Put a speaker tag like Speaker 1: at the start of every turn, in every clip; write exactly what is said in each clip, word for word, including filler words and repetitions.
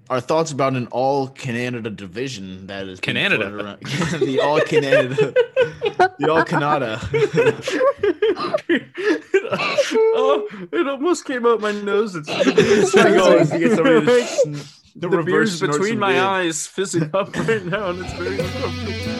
Speaker 1: our thoughts about an all Canada division that is
Speaker 2: Canada,
Speaker 1: the all Canada, the all Canada.
Speaker 3: Oh, it almost came out my nose. It's,
Speaker 1: It's trying to go to get somebody to, sn-
Speaker 3: the,
Speaker 1: to reverse
Speaker 3: beer's between my
Speaker 1: beer.
Speaker 3: eyes, fizzing up right now, and it's very uncomfortable.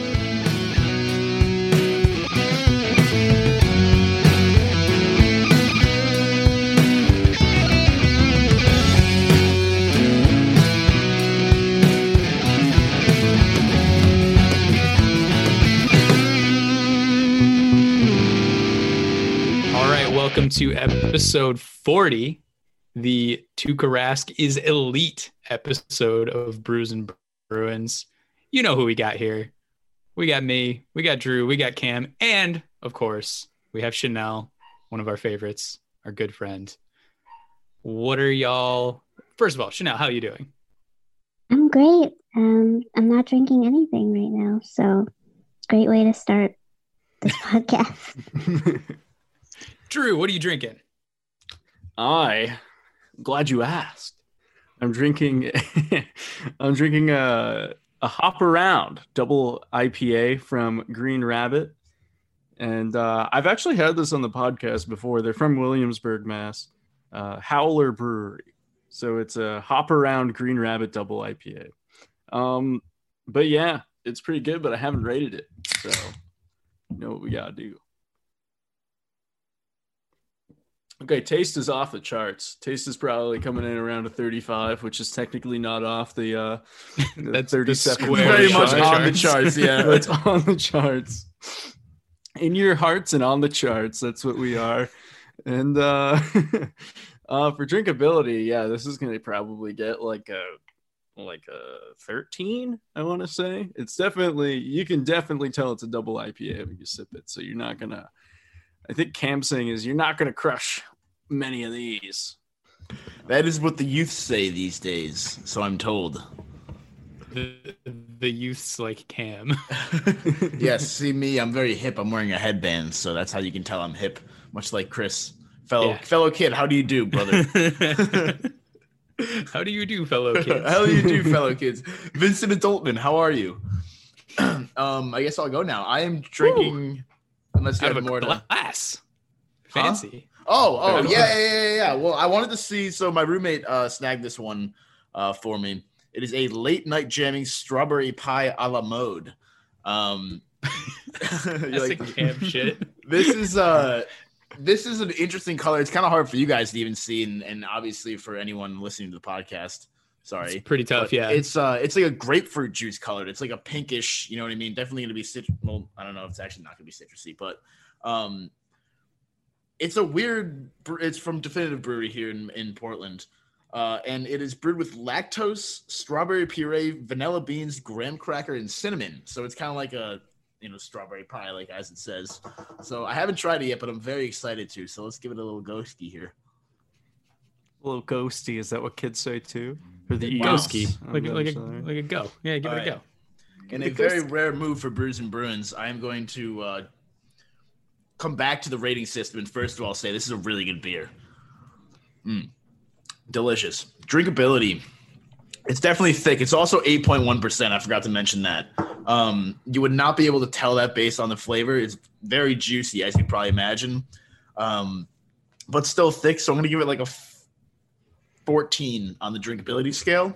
Speaker 2: Welcome to episode forty, the Tuukka Rask is elite episode of Brews and Bruins. You know who we got here. We got me, we got Drew, we got Cam, and of course, we have Chanel, one of our favorites, our good friend. What are y'all? First of all, Chanel, how are you doing?
Speaker 4: I'm great. Um, I'm not drinking anything right now, so it's a great way to start this podcast.
Speaker 2: Drew, what are you drinking?
Speaker 3: I, glad you asked. I'm drinking. I'm drinking a a Hop Around double I P A from Green Rabbit, and uh, I've actually had this on the podcast before. They're from Williamsburg, Mass. Uh, Howler Brewery. So it's a Hop Around Green Rabbit double I P A. Um, but yeah, it's pretty good. But I haven't rated it, so you know what we gotta do. Okay, taste is off the charts. Taste is probably coming in around a thirty-five, which is technically not off the uh the
Speaker 2: That's
Speaker 3: thirty-seven.
Speaker 2: the square
Speaker 1: Very much
Speaker 2: shot.
Speaker 1: on the charts, yeah.
Speaker 3: It's on the charts. In your hearts and on the charts, that's what we are. And uh uh for drinkability, yeah, this is gonna probably get like a like a thirteen, I want to say. It's definitely, you can definitely tell it's a double I P A when you sip it, so you're not gonna, I think Cam's saying is you're not going to crush many of these.
Speaker 1: That is what the youth say these days, so I'm told.
Speaker 2: The, the youth's like Cam.
Speaker 1: Yes, see me, I'm very hip. I'm wearing a headband, so that's how you can tell I'm hip, much like Chris. Fellow
Speaker 2: Yeah.
Speaker 1: fellow kid, how do you do, brother?
Speaker 2: How do you do, fellow kids?
Speaker 1: How do you do, fellow kids? Vincent Adultman, how are you? um, I guess I'll go now. I am drinking... Unless you
Speaker 2: Out
Speaker 1: have
Speaker 2: of a
Speaker 1: more to...
Speaker 2: glass. Fancy.
Speaker 1: Oh, oh,
Speaker 2: Huh?
Speaker 1: yeah, yeah, yeah, yeah. Well, I wanted to see. So my roommate uh, snagged this one uh, for me. It is a late night jamming strawberry pie a la mode. Um,
Speaker 2: That's
Speaker 1: like,
Speaker 2: a Cam shit.
Speaker 1: this is uh, this is an interesting color. It's kind of hard for you guys to even see, and, and obviously for anyone listening to the podcast. Sorry,
Speaker 2: It's pretty tough,
Speaker 1: But
Speaker 2: yeah.
Speaker 1: It's uh, it's like a grapefruit juice colored. It's like a pinkish. You know what I mean? Definitely gonna be citrus. Well, I don't know if it's actually not gonna be citrusy, but um. It's a weird, it's from Definitive Brewery here in, in Portland. Uh, and it is brewed with lactose, strawberry puree, vanilla beans, graham cracker, and cinnamon. So it's kind of like a, you know, strawberry pie, like as it says. So I haven't tried it yet, but I'm very excited to. So let's give it a little ghosty here.
Speaker 3: A little ghosty, is that what kids say too? Or the
Speaker 1: Wow.
Speaker 2: Ghosty.
Speaker 3: I'm
Speaker 2: Like,
Speaker 3: not
Speaker 2: like, a,
Speaker 3: sure.
Speaker 2: like a go. Yeah, give
Speaker 1: All
Speaker 2: it a
Speaker 1: right.
Speaker 2: go.
Speaker 1: In a very rare move for Brews and Bruins, I am going to uh, come back to the rating system and first of all say this is a really good beer. Mm. Delicious. Drinkability. It's definitely thick. It's also eight point one percent. I forgot to mention that. Um, you would not be able to tell that based on the flavor. It's very juicy, as you probably imagine, um, but still thick. So I'm going to give it like a fourteen on the drinkability scale.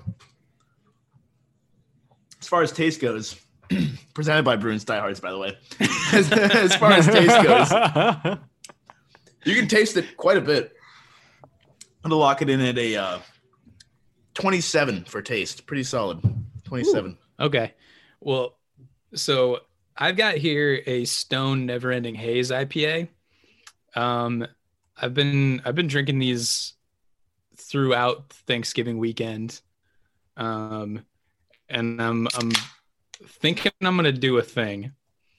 Speaker 1: As far as taste goes, presented by Bruins Diehards, by the way. as, as far as taste goes, you can taste it quite a bit. I'm going to lock it in at a uh, twenty-seven for taste. Pretty solid. twenty-seven.
Speaker 2: Ooh, okay. Well, so I've got here a Stone Never Ending Haze I P A. Um, I've been I've been drinking these throughout Thanksgiving weekend. Um, and I'm I'm thinking I'm gonna do a thing.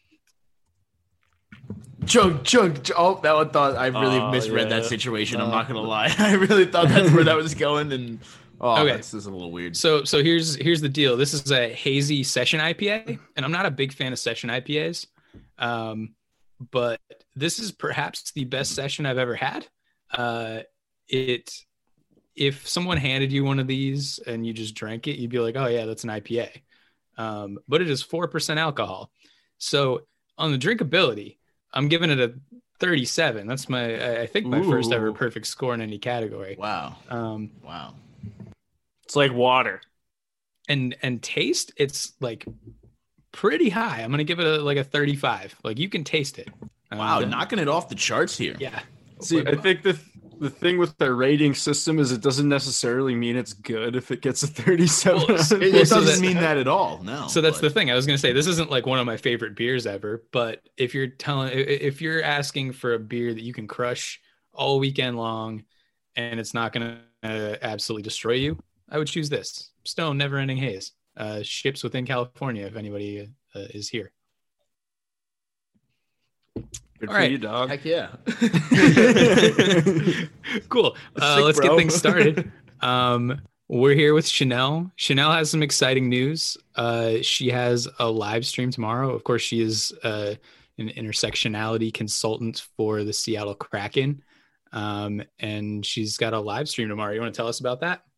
Speaker 1: Chug, chug, chug. Oh, that one thought I really
Speaker 3: Oh,
Speaker 1: misread
Speaker 3: yeah.
Speaker 1: that situation. I'm
Speaker 3: No.
Speaker 1: not gonna lie. I really thought that's where that was going, and oh,
Speaker 2: Okay.
Speaker 1: this is a little weird.
Speaker 2: So so here's here's the deal. This is a hazy session I P A, and I'm not a big fan of session I P As. Um, but this is perhaps the best session I've ever had. Uh, it if someone handed you one of these and you just drank it, you'd be like, oh yeah, that's an I P A. Um, but it is four percent alcohol. So on the drinkability, I'm giving it a thirty-seven. That's my, I think my
Speaker 3: Ooh.
Speaker 2: first ever perfect score in any category.
Speaker 1: Wow.
Speaker 2: Um,
Speaker 1: Wow.
Speaker 3: It's like water.
Speaker 2: and, and taste, it's like pretty high. I'm going to give it a, like a thirty-five. Like you can taste it.
Speaker 1: Wow.
Speaker 2: Um,
Speaker 1: Knocking it off the charts here.
Speaker 2: yeah.
Speaker 3: See, I think the the thing with the rating system is it doesn't necessarily mean it's good if it gets a thirty-seven.
Speaker 2: Well,
Speaker 3: out of
Speaker 1: It,
Speaker 2: Well,
Speaker 1: it
Speaker 2: so
Speaker 1: doesn't
Speaker 2: that-
Speaker 1: mean that at all. No.
Speaker 2: So that's
Speaker 1: but-
Speaker 2: the thing. I was going to say, this isn't like one of my favorite beers ever, but if you're telling, i- if you're asking for a beer that you can crush all weekend long and it's not going to uh, absolutely destroy you, I would choose this Stone Never Ending Haze. Uh, ships within California if anybody uh, is here.
Speaker 3: Good
Speaker 2: All
Speaker 3: for
Speaker 2: right.
Speaker 3: you, dog.
Speaker 1: Heck yeah.
Speaker 2: Cool. Uh,
Speaker 3: Sick,
Speaker 2: let's
Speaker 3: bro.
Speaker 2: get things started. Um, we're here with Chanel. Chanel has some exciting news. Uh, she has a live stream tomorrow. Of course, she is uh, an intersectionality consultant for the Seattle Kraken. Um, and she's got a live stream tomorrow. You want to tell us about that?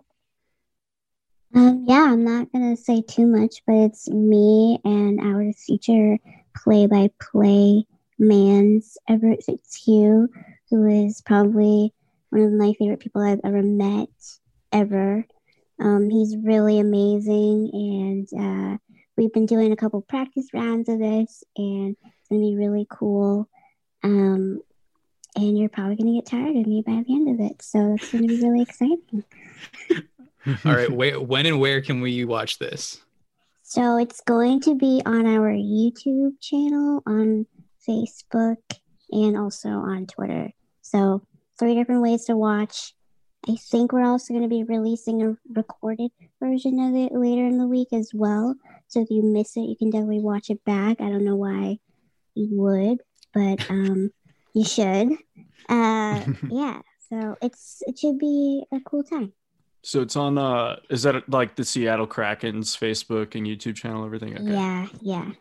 Speaker 4: Um, yeah, I'm not gonna say too much, but it's me and our future play-by-play man's Everett Fitzhugh, who is probably one of my favorite people I've ever met ever. Um, he's really amazing, and uh, we've been doing a couple practice rounds of this, and it's gonna be really cool. Um, and you're probably gonna get tired of me by the end of it, so it's gonna be really exciting.
Speaker 2: All right. Where, when and where can we watch this?
Speaker 4: So it's going to be on our YouTube channel, on Facebook, and also on Twitter. So three different ways to watch. I think we're also going to be releasing a recorded version of it later in the week as well. So if you miss it, you can definitely watch it back. I don't know why you would, but um, you should. Uh, yeah. So it's it should be a cool time.
Speaker 3: So it's on. Uh, is that like the Seattle Kraken's Facebook and YouTube channel? Everything. Okay.
Speaker 4: Yeah, yeah.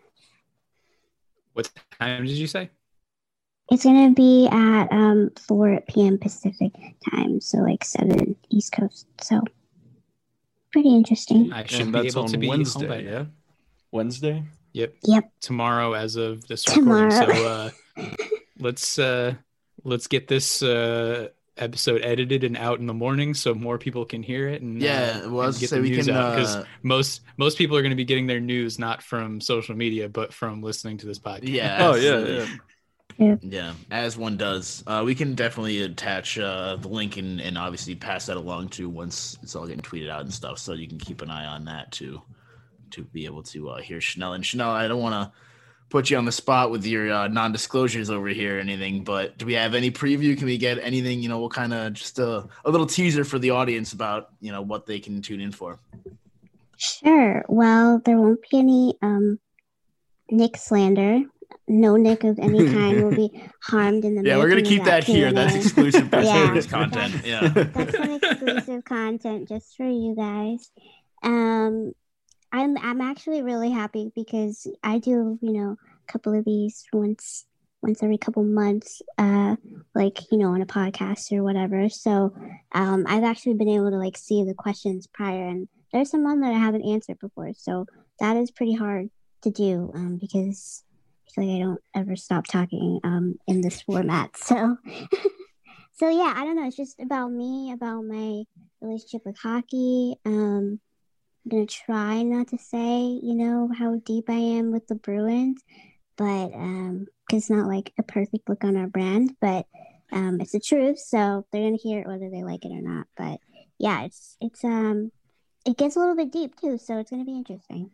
Speaker 2: What time did you say?
Speaker 4: It's gonna be at um four p.m. Pacific time, so like seven East Coast. So pretty interesting.
Speaker 2: I should
Speaker 3: And
Speaker 2: be
Speaker 3: that's
Speaker 2: able
Speaker 3: on
Speaker 2: to be
Speaker 3: Wednesday.
Speaker 2: home by
Speaker 3: Yeah. Wednesday.
Speaker 2: Yep.
Speaker 4: Yep.
Speaker 2: Tomorrow as of this
Speaker 4: Tomorrow.
Speaker 2: recording. So uh let's uh let's get this uh episode edited and out in the morning so more people can hear it and
Speaker 1: Yeah,
Speaker 2: uh,
Speaker 1: well, I was
Speaker 2: and get
Speaker 1: gonna say
Speaker 2: the
Speaker 1: we
Speaker 2: news
Speaker 1: can,
Speaker 2: out because
Speaker 1: uh,
Speaker 2: most most people are going to be getting their news not from social media but from listening to this podcast.
Speaker 1: Yeah.
Speaker 3: Oh yeah,
Speaker 1: absolutely.
Speaker 3: yeah.
Speaker 1: Yeah, as one does. Uh, we can definitely attach uh, the link and, and obviously pass that along to once it's all getting tweeted out and stuff, so you can keep an eye on that too, to be able to uh, hear Chanel. And Chanel, I don't want to put you on the spot with your uh, non-disclosures over here or anything, but do we have any preview? Can we get anything? You know, what kind of just a, a little teaser for the audience about you know what they can tune in for?
Speaker 4: Sure. Well, there won't be any um Nick slander. No Nick of any kind will be harmed in the
Speaker 1: Yeah, we're gonna
Speaker 4: making
Speaker 1: keep
Speaker 4: of
Speaker 1: that here. That's
Speaker 4: Q and A.
Speaker 1: exclusive Press
Speaker 4: Yeah.
Speaker 1: Release content. Yeah.
Speaker 4: That's some exclusive content just for you guys. Um, I'm I'm actually really happy because I do you know a couple of these once once every couple months, uh, like you know on a podcast or whatever. So um, I've actually been able to like see the questions prior, and there's some one that I haven't answered before. So that is pretty hard to do um, because I feel like I don't ever stop talking um, in this format. So. So yeah, I don't know. It's just about me, about my relationship with hockey. Um, I'm gonna try not to say, you know, how deep I am with the Bruins, but um, 'cause it's not like a perfect look on our brand, but um, it's the truth. So they're gonna hear it whether they like it or not. But yeah, it's it's um, it gets a little bit deep too, so it's gonna be interesting.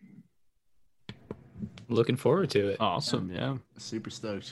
Speaker 2: Looking forward to it.
Speaker 3: Awesome. Yeah.
Speaker 1: Super stoked.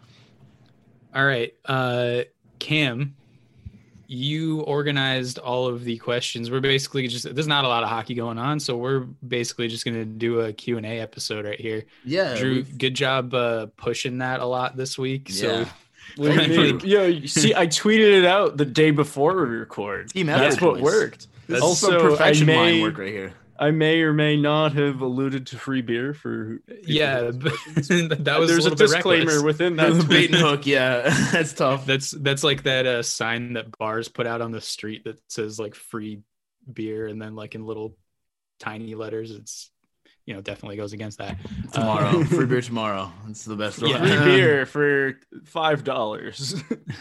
Speaker 2: All right. Uh Cam, you organized all of the questions. We're basically just there's not a lot of hockey going on, so we're basically just going to do a Q and A episode right here.
Speaker 1: Yeah.
Speaker 2: Drew,
Speaker 1: we've-
Speaker 2: good job uh, pushing that a lot this week.
Speaker 1: Yeah.
Speaker 2: So
Speaker 3: What do you mean? Yo, you see, I tweeted it out the day before we record.
Speaker 1: Team
Speaker 3: That's
Speaker 1: effort,
Speaker 3: what
Speaker 1: boys.
Speaker 3: worked.
Speaker 1: That's
Speaker 3: Also,
Speaker 1: some profession
Speaker 3: I
Speaker 1: line
Speaker 3: may-
Speaker 1: work right here.
Speaker 3: I may or may not have alluded to free beer for people
Speaker 2: Yeah,
Speaker 3: with
Speaker 2: but
Speaker 3: questions.
Speaker 2: that was
Speaker 3: There's
Speaker 2: a,
Speaker 3: a,
Speaker 2: little bit
Speaker 3: disclaimer
Speaker 2: reckless.
Speaker 3: within that
Speaker 1: The
Speaker 3: tweet.
Speaker 1: bait and hook, yeah, that's tough.
Speaker 2: That's that's like that uh, sign that bars put out on the street that says like free beer, and then like in little tiny letters, it's you know definitely goes against that.
Speaker 1: Tomorrow,
Speaker 2: Uh,
Speaker 1: free beer tomorrow. That's the best one.
Speaker 2: Yeah.
Speaker 3: Free beer for five dollars.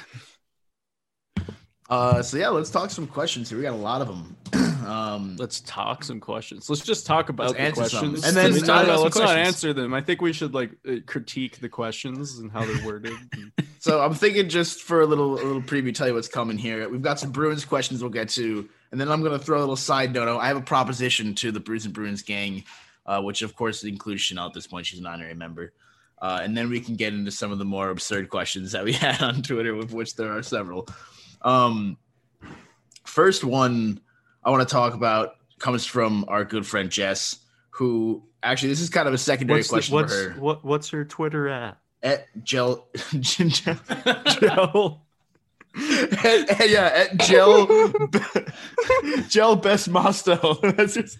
Speaker 1: Uh, so yeah, let's talk some questions here. We got a lot of them. Um,
Speaker 3: Let's talk some questions. Let's just talk about
Speaker 1: Let's
Speaker 3: the
Speaker 1: answer some.
Speaker 3: questions,
Speaker 1: And then
Speaker 3: no,
Speaker 1: talk
Speaker 3: no,
Speaker 1: about
Speaker 3: no,
Speaker 1: some
Speaker 3: let's not
Speaker 1: questions.
Speaker 3: answer them. I think we should like uh, critique the questions and how they're worded.
Speaker 1: so I'm thinking just for a little a little preview, tell you what's coming here. We've got some Bruins questions we'll get to, and then I'm going to throw a little side note. I have a proposition to the Brews and Bruins gang, uh, which of course includes Chanel at this point. She's an honorary member. Uh, and then we can get into some of the more absurd questions that we had on Twitter, with which there are several. Um, first one I want to talk about comes from our good friend Jess, who actually this is kind of a secondary
Speaker 3: what's the-
Speaker 1: question
Speaker 3: what's,
Speaker 1: for her.
Speaker 3: What, what's her Twitter at?
Speaker 1: At Gel, Gel
Speaker 3: Joe.
Speaker 1: at, at- yeah, at Gel Gel Best Mosto. That's just,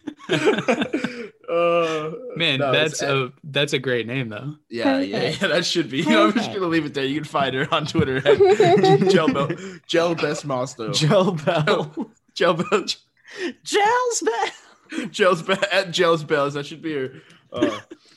Speaker 1: uh,
Speaker 2: Man,
Speaker 1: no,
Speaker 2: that's
Speaker 1: it's at-
Speaker 2: a that's a great name though.
Speaker 1: yeah, yeah,
Speaker 4: Perfect.
Speaker 1: yeah. That should be. You know, I'm just
Speaker 4: Perfect.
Speaker 1: gonna leave it there. You can find her on Twitter at Gel Bel- Gel Best Mosto.
Speaker 3: Joe Bell.
Speaker 1: Gel Bell.
Speaker 3: Gel's Bell.
Speaker 1: Gel's Be- at Gel's Bells. That should be her. Uh,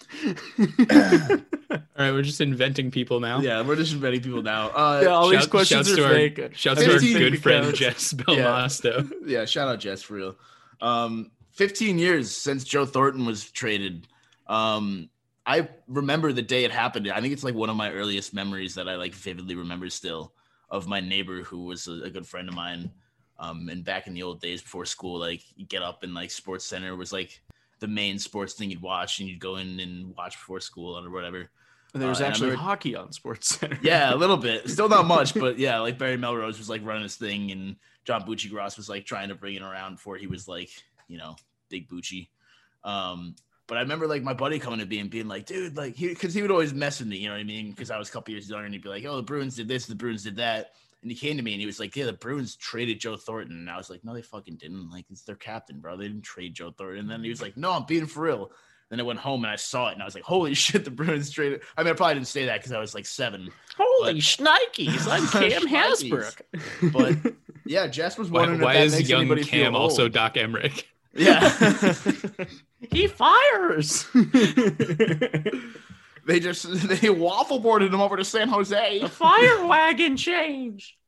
Speaker 2: All right, we're just inventing people now.
Speaker 1: yeah, we're just inventing people now. Uh,
Speaker 3: Yeah, all these
Speaker 2: Shout-
Speaker 3: questions
Speaker 2: shouts
Speaker 3: are
Speaker 2: to our-
Speaker 3: fake.
Speaker 2: Shouts to our
Speaker 1: fifteen
Speaker 2: good friend
Speaker 3: accounts.
Speaker 2: Jess Belmosto.
Speaker 1: yeah, shout out Jess for real. Um, fifteen years since Joe Thornton was traded. Um, I remember the day it happened. I think it's like one of my earliest memories that I like vividly remember still of my neighbor who was a, a good friend of mine. Um, and back in the old days before school, like you get up and like Sports Center was like the main sports thing you'd watch, and you'd go in and watch before school or whatever.
Speaker 3: And there was
Speaker 1: Uh, and I
Speaker 3: actually
Speaker 1: remember-
Speaker 3: hockey on Sports Center.
Speaker 1: Yeah, a little bit. Still not much, but yeah, like Barry Melrose was like running his thing, and John Bucci Gross was like trying to bring it around before he was like, you know, big Bucci. Um, but I remember like my buddy coming to me and being like, dude, like he, because he would always mess with me, you know what I mean? Because I was a couple years younger, and he'd be like, oh, the Bruins did this, the Bruins did that. And he came to me and he was like, yeah, the Bruins traded Joe Thornton. And I was like, no, they fucking didn't. Like, it's their captain, bro. They didn't trade Joe Thornton. And then he was like, no, I'm being for real. Then I went home and I saw it and I was like, holy shit, the Bruins traded. I mean, I probably didn't say that because I was like seven.
Speaker 3: Holy
Speaker 1: But-
Speaker 3: shnikes, I'm Cam
Speaker 1: Shnikes.
Speaker 3: Hasbrook.
Speaker 1: But yeah, Jess was
Speaker 2: Why,
Speaker 1: wondering
Speaker 2: why
Speaker 1: if that
Speaker 2: is
Speaker 1: makes
Speaker 2: young
Speaker 1: anybody feel
Speaker 2: Cam
Speaker 1: old.
Speaker 2: also Doc Emmerich?
Speaker 1: Yeah.
Speaker 3: He fires.
Speaker 1: They just they waffle boarded him over to San Jose.
Speaker 3: The fire wagon change.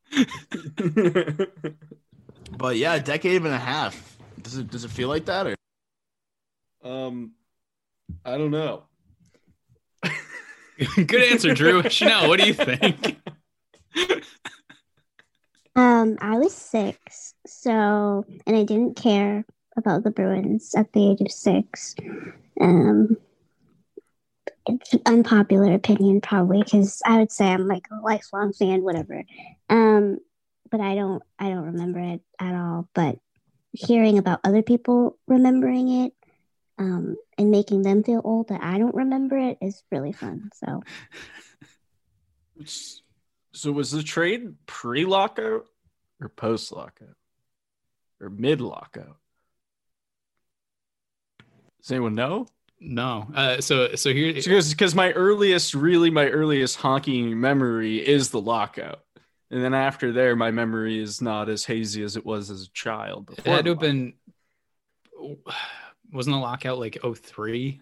Speaker 1: But yeah, a decade and a half. Does it does it feel like that or
Speaker 3: um, I don't know.
Speaker 2: Good answer, Drew. Chanel, what do you think?
Speaker 4: Um, I was six, so and I didn't care about the Bruins at the age of six. Um, it's an unpopular opinion, probably, because I would say I'm like a lifelong fan, whatever. Um, but I don't, I don't remember it at all. But hearing about other people remembering it, um, and making them feel old that I don't remember it is really fun. So
Speaker 3: So was the trade pre-lockout or post-lockout or mid-lockout? Does anyone know?
Speaker 2: No. Uh, so so here
Speaker 3: Because because my earliest, really my earliest honking memory is the lockout, and then after there, my memory is not as hazy as it was as a child.
Speaker 2: it
Speaker 3: before
Speaker 2: had to
Speaker 3: the
Speaker 2: have been. Wasn't the lockout like oh three?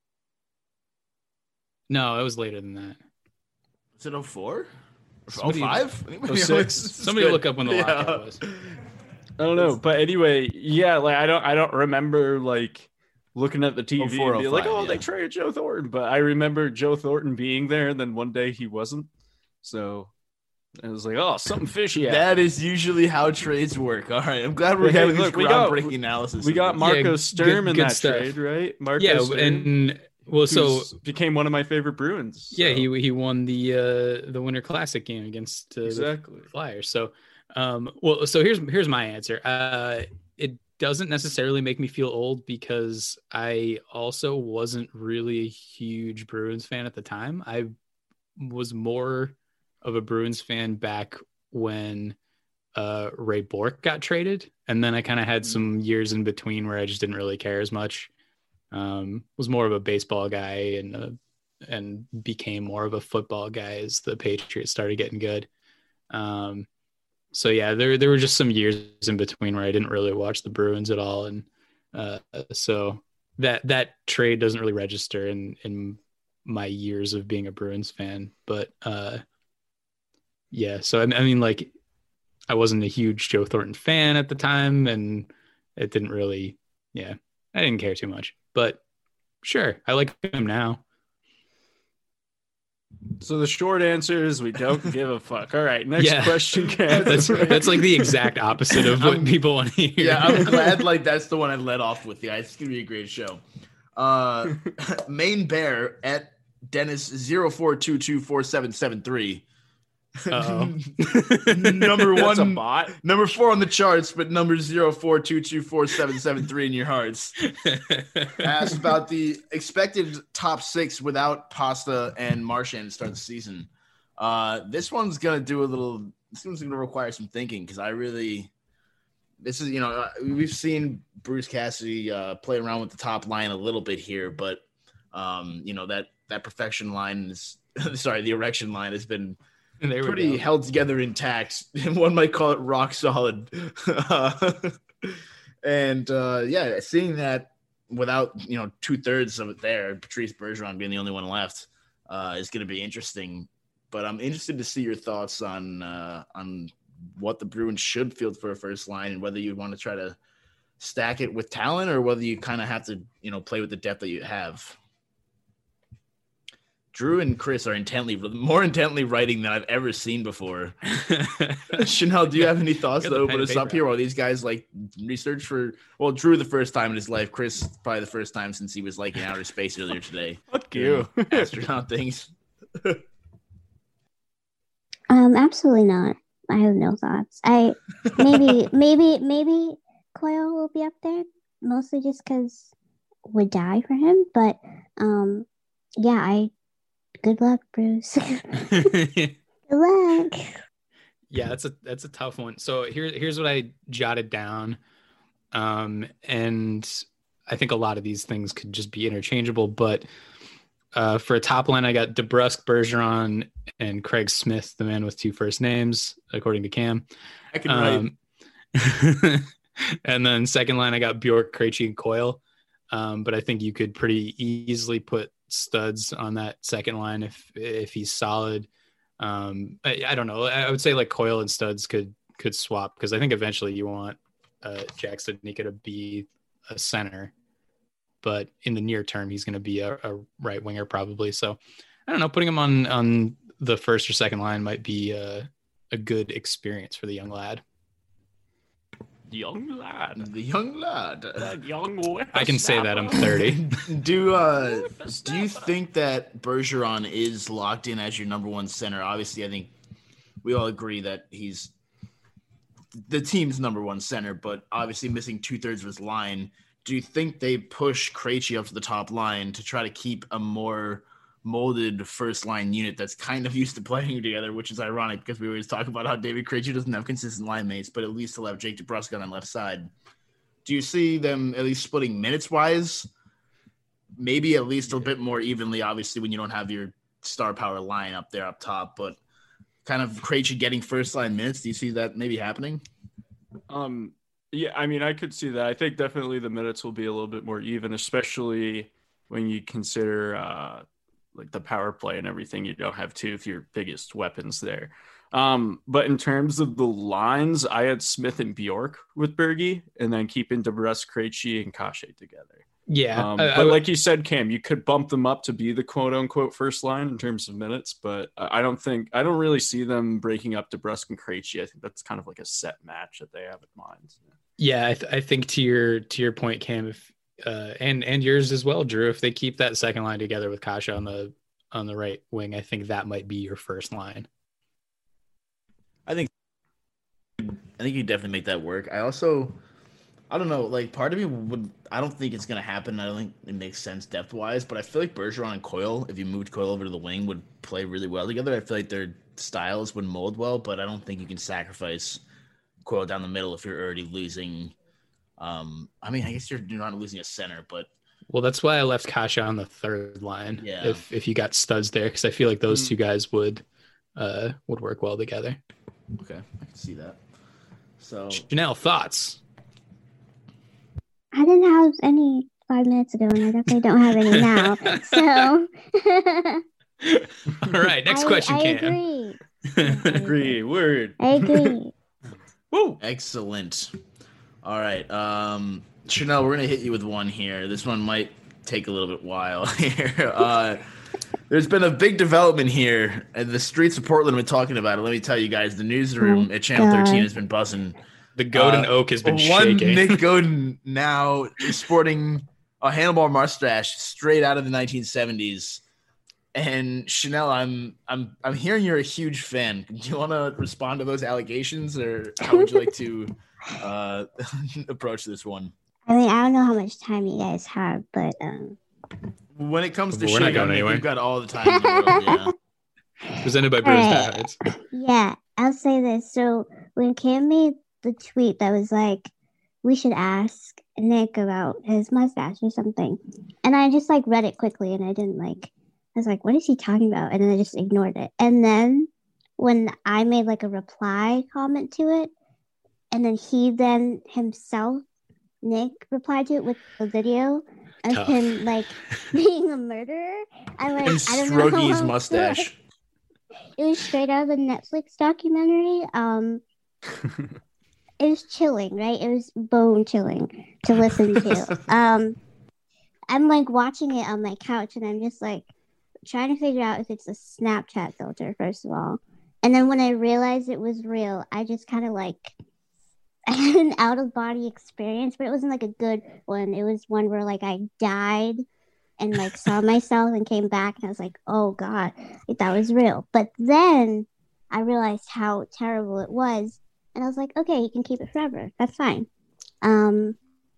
Speaker 2: No, it was later than that.
Speaker 1: is it oh four? oh
Speaker 2: Somebody-
Speaker 1: five?
Speaker 3: oh six.
Speaker 2: Somebody look up when the lockout was.
Speaker 3: I don't know, but anyway, yeah, like I don't, I don't remember like looking at the T V
Speaker 1: oh four,
Speaker 3: and being like,
Speaker 1: oh five,
Speaker 3: oh, they
Speaker 1: yeah.
Speaker 3: traded Joe Thornton, but I remember Joe Thornton being there, and then one day he wasn't. So I was like, oh, something fishy. happened.
Speaker 1: That is usually how trades work. All right, I'm glad we're
Speaker 3: Hey,
Speaker 1: having
Speaker 3: look,
Speaker 1: this
Speaker 3: we got-
Speaker 1: groundbreaking analysis.
Speaker 3: We
Speaker 1: of
Speaker 3: got
Speaker 1: this.
Speaker 3: Marco
Speaker 2: Yeah,
Speaker 3: Sturm
Speaker 2: good-
Speaker 3: in
Speaker 2: good
Speaker 3: that
Speaker 2: stuff.
Speaker 3: trade, right? Marco
Speaker 2: Yeah,
Speaker 3: Sturm,
Speaker 2: and well, so
Speaker 3: who's became one of my favorite Bruins.
Speaker 2: yeah,
Speaker 3: so-
Speaker 2: he he won the uh, the Winter Classic game against uh, the
Speaker 3: exactly.
Speaker 2: Flyers. So, um, well, so here's here's my answer. Uh, it doesn't necessarily make me feel old because I also wasn't really a huge Bruins fan at the time. I was more of a Bruins fan back when uh, Ray Bork got traded. And then I kind of had some years in between where I just didn't really care as much. Um, was more of a baseball guy and uh, and became more of a football guy as the Patriots started getting good. Um, so yeah, there there were just some years in between where I didn't really watch the Bruins at all, and uh, so that that trade doesn't really register in in my years of being a Bruins fan. But uh, yeah, so I, I mean, like, I wasn't a huge Joe Thornton fan at the time, and it didn't really, yeah, I didn't care too much. But sure, I like him now.
Speaker 3: So the short answer is we don't give a fuck. All right, next
Speaker 2: Yeah.
Speaker 3: question, Cam.
Speaker 2: That's that's like the exact opposite of what
Speaker 1: I'm-
Speaker 2: people want to hear.
Speaker 1: Yeah, I'm glad like that's the one I led off with. Yeah, it's gonna be a great show. Uh, Maine Bear at Dennis zero four two two four seven seven three.
Speaker 2: Uh-oh.
Speaker 1: Number
Speaker 3: That's a
Speaker 1: one,
Speaker 3: bot.
Speaker 1: number four on the charts, but number zero four two two four seven seven three in your hearts. Asked about the expected top six without Pasta and Marchand to start the season. Uh, this one's gonna do a little. This one's gonna require some thinking because I really. This is, you know, uh, we've seen Bruce Cassidy uh, play around with the top line a little bit here, but um, you know that that perfection line is sorry, the erection line has been
Speaker 2: There we
Speaker 1: pretty
Speaker 2: go.
Speaker 1: held together intact. One might call it rock solid. and uh, yeah, seeing that without, you know, two thirds of it there, Patrice Bergeron being the only one left, uh, is going to be interesting. But I'm interested to see your thoughts on uh, on what the Bruins should field for a first line and whether you want to try to stack it with talent or whether you kind of have to, you know, play with the depth that you have. Drew and Chris are intently, more intently writing than I've ever seen before. Chanel, do you have any thoughts
Speaker 2: Got
Speaker 1: to
Speaker 2: the
Speaker 1: open
Speaker 2: pen and
Speaker 1: us up
Speaker 2: paper
Speaker 1: here while these guys like research for, well, Drew the first time in his life, Chris probably the first time since he was like in outer space earlier today.
Speaker 3: Fuck you.
Speaker 1: Astronaut things.
Speaker 4: Um, absolutely not. I have no thoughts. I maybe maybe maybe Coyle will be up there, mostly just because would die for him. But um, yeah, I good luck, Bruce. Good luck.
Speaker 2: Yeah, that's a that's a tough one. So here here's what I jotted down. Um, and I think a lot of these things could just be interchangeable, but uh, for a top line, I got DeBrusque, Bergeron, and Craig Smith, the man with two first names, according to Cam.
Speaker 1: I can write.
Speaker 2: Um, and then second line, I got Bjork, Krejci, and Coyle. Um, but I think you could pretty easily put Studs on that second line if if he's solid. Um, I, I don't know. I would say like Coyle and Studs could could swap because I think eventually you want uh, Jack Studnicka to be a center, but in the near term he's going to be a, a right winger probably. So I don't know. Putting him on on the first or second line might be a, a good experience for the young lad.
Speaker 3: Young lad.
Speaker 1: The young lad.
Speaker 3: That young
Speaker 2: I can say that I'm thirty.
Speaker 1: Do uh do you think that Bergeron is locked in as your number one center? Obviously, I think we all agree that he's the team's number one center, but obviously missing two thirds of his line. Do you think they push Krejci up to the top line to try to keep a more molded first line unit that's kind of used to playing together, which is ironic because we always talk about how David Krejci doesn't have consistent line mates, but at least he'll have Jake DeBrusque on the left side. Do you see them at least splitting minutes wise? Maybe at least a bit more evenly, obviously, when you don't have your star power line up there up top, but kind of Krejci getting first line minutes. Do you see that maybe happening?
Speaker 3: Um, yeah, I mean, I could see that. I think definitely the minutes will be a little bit more even, especially when you consider uh, like the power play and everything. You don't have two of your biggest weapons there. Um, but in terms of the lines, I had Smith and Bjork with Bergie, and then keeping DeBrusque, Krejci, and Kashe together.
Speaker 2: Yeah,
Speaker 3: Um,
Speaker 2: I- I
Speaker 3: but
Speaker 2: would-
Speaker 3: like you said, Cam, you could bump them up to be the quote unquote first line in terms of minutes, but I I don't think I don't really see them breaking up DeBrusque and Krejci. I think that's kind of like a set match that they have in mind.
Speaker 2: Yeah, I, th- I think to your to your point, Cam, if uh, and and yours as well, Drew. If they keep that second line together with Kasha on the on the right wing, I think that might be your first line.
Speaker 1: I think I think you definitely make that work. I also I don't know, like part of me would I don't think it's gonna happen. I don't think it makes sense depth wise, but I feel like Bergeron and Coyle, if you moved Coyle over to the wing, would play really well together. I feel like their styles would mold well, but I don't think you can sacrifice coil down the middle if you're already losing. Um, I mean, I guess you're, you're not losing a center, but
Speaker 2: Well, that's why I left Kasha on the third line.
Speaker 1: Yeah.
Speaker 2: If if you got studs there, because I feel like those
Speaker 3: Mm.
Speaker 2: two guys would uh would work well together.
Speaker 1: okay, I can see that. So
Speaker 2: Janelle, thoughts?
Speaker 4: I didn't have any five minutes ago, and I definitely don't have any now. So
Speaker 2: All right, next
Speaker 4: I,
Speaker 2: question,
Speaker 4: I
Speaker 2: Cam.
Speaker 4: agree.
Speaker 3: Agree. Word.
Speaker 4: I agree.
Speaker 3: Woo.
Speaker 1: excellent. All right, um, Chanel, we're gonna hit you with one here. This one might take a little bit while here. Uh, there's been a big development here, and the streets of Portland have been talking about it. Let me tell you guys, the newsroom
Speaker 4: Oh,
Speaker 1: at Channel
Speaker 4: God.
Speaker 1: thirteen has been buzzing.
Speaker 2: The Golden
Speaker 1: Uh,
Speaker 2: Oak has been
Speaker 1: One
Speaker 2: shaking.
Speaker 1: Nick Godin now is sporting a handlebar mustache straight out of the nineteen seventies. And Chanel, I'm I'm I'm hearing you're a huge fan. Do you want to respond to those allegations, or how would you like to uh, approach this one?
Speaker 4: I mean, I don't know how much time you guys have, but um,
Speaker 1: When it comes to
Speaker 2: We're not
Speaker 1: shitting
Speaker 2: going
Speaker 1: on Nick,
Speaker 2: anywhere.
Speaker 1: we've got all the time in the world. Yeah.
Speaker 2: Presented by Bruce
Speaker 4: Alright.
Speaker 2: Dives.
Speaker 4: yeah, I'll say this. So when Cam made the tweet that was like, we should ask Nick about his mustache or something, and I just like read it quickly, and I didn't like. I was like, what is he talking about? And then I just ignored it. And then when I made like a reply comment to it, and then he then himself, Nick, replied to it with a video of
Speaker 2: Tough.
Speaker 4: him like being a murderer. I like
Speaker 1: And
Speaker 4: I don't know.
Speaker 1: stroking his
Speaker 4: how-
Speaker 1: mustache.
Speaker 4: It was straight out of the Netflix documentary. Um, it was chilling, right? It was bone chilling to listen to. um, I'm like watching it on my couch, and I'm just like trying to figure out if it's a Snapchat filter, first of all. And then when I realized it was real, I just kind of like I had an out of body experience, but it wasn't like a good one. It was one where like I died and like saw myself and came back, and I was like, oh God, like, that was real. But then I realized how terrible it was, and I was like, okay, you can keep it forever. That's fine. Um,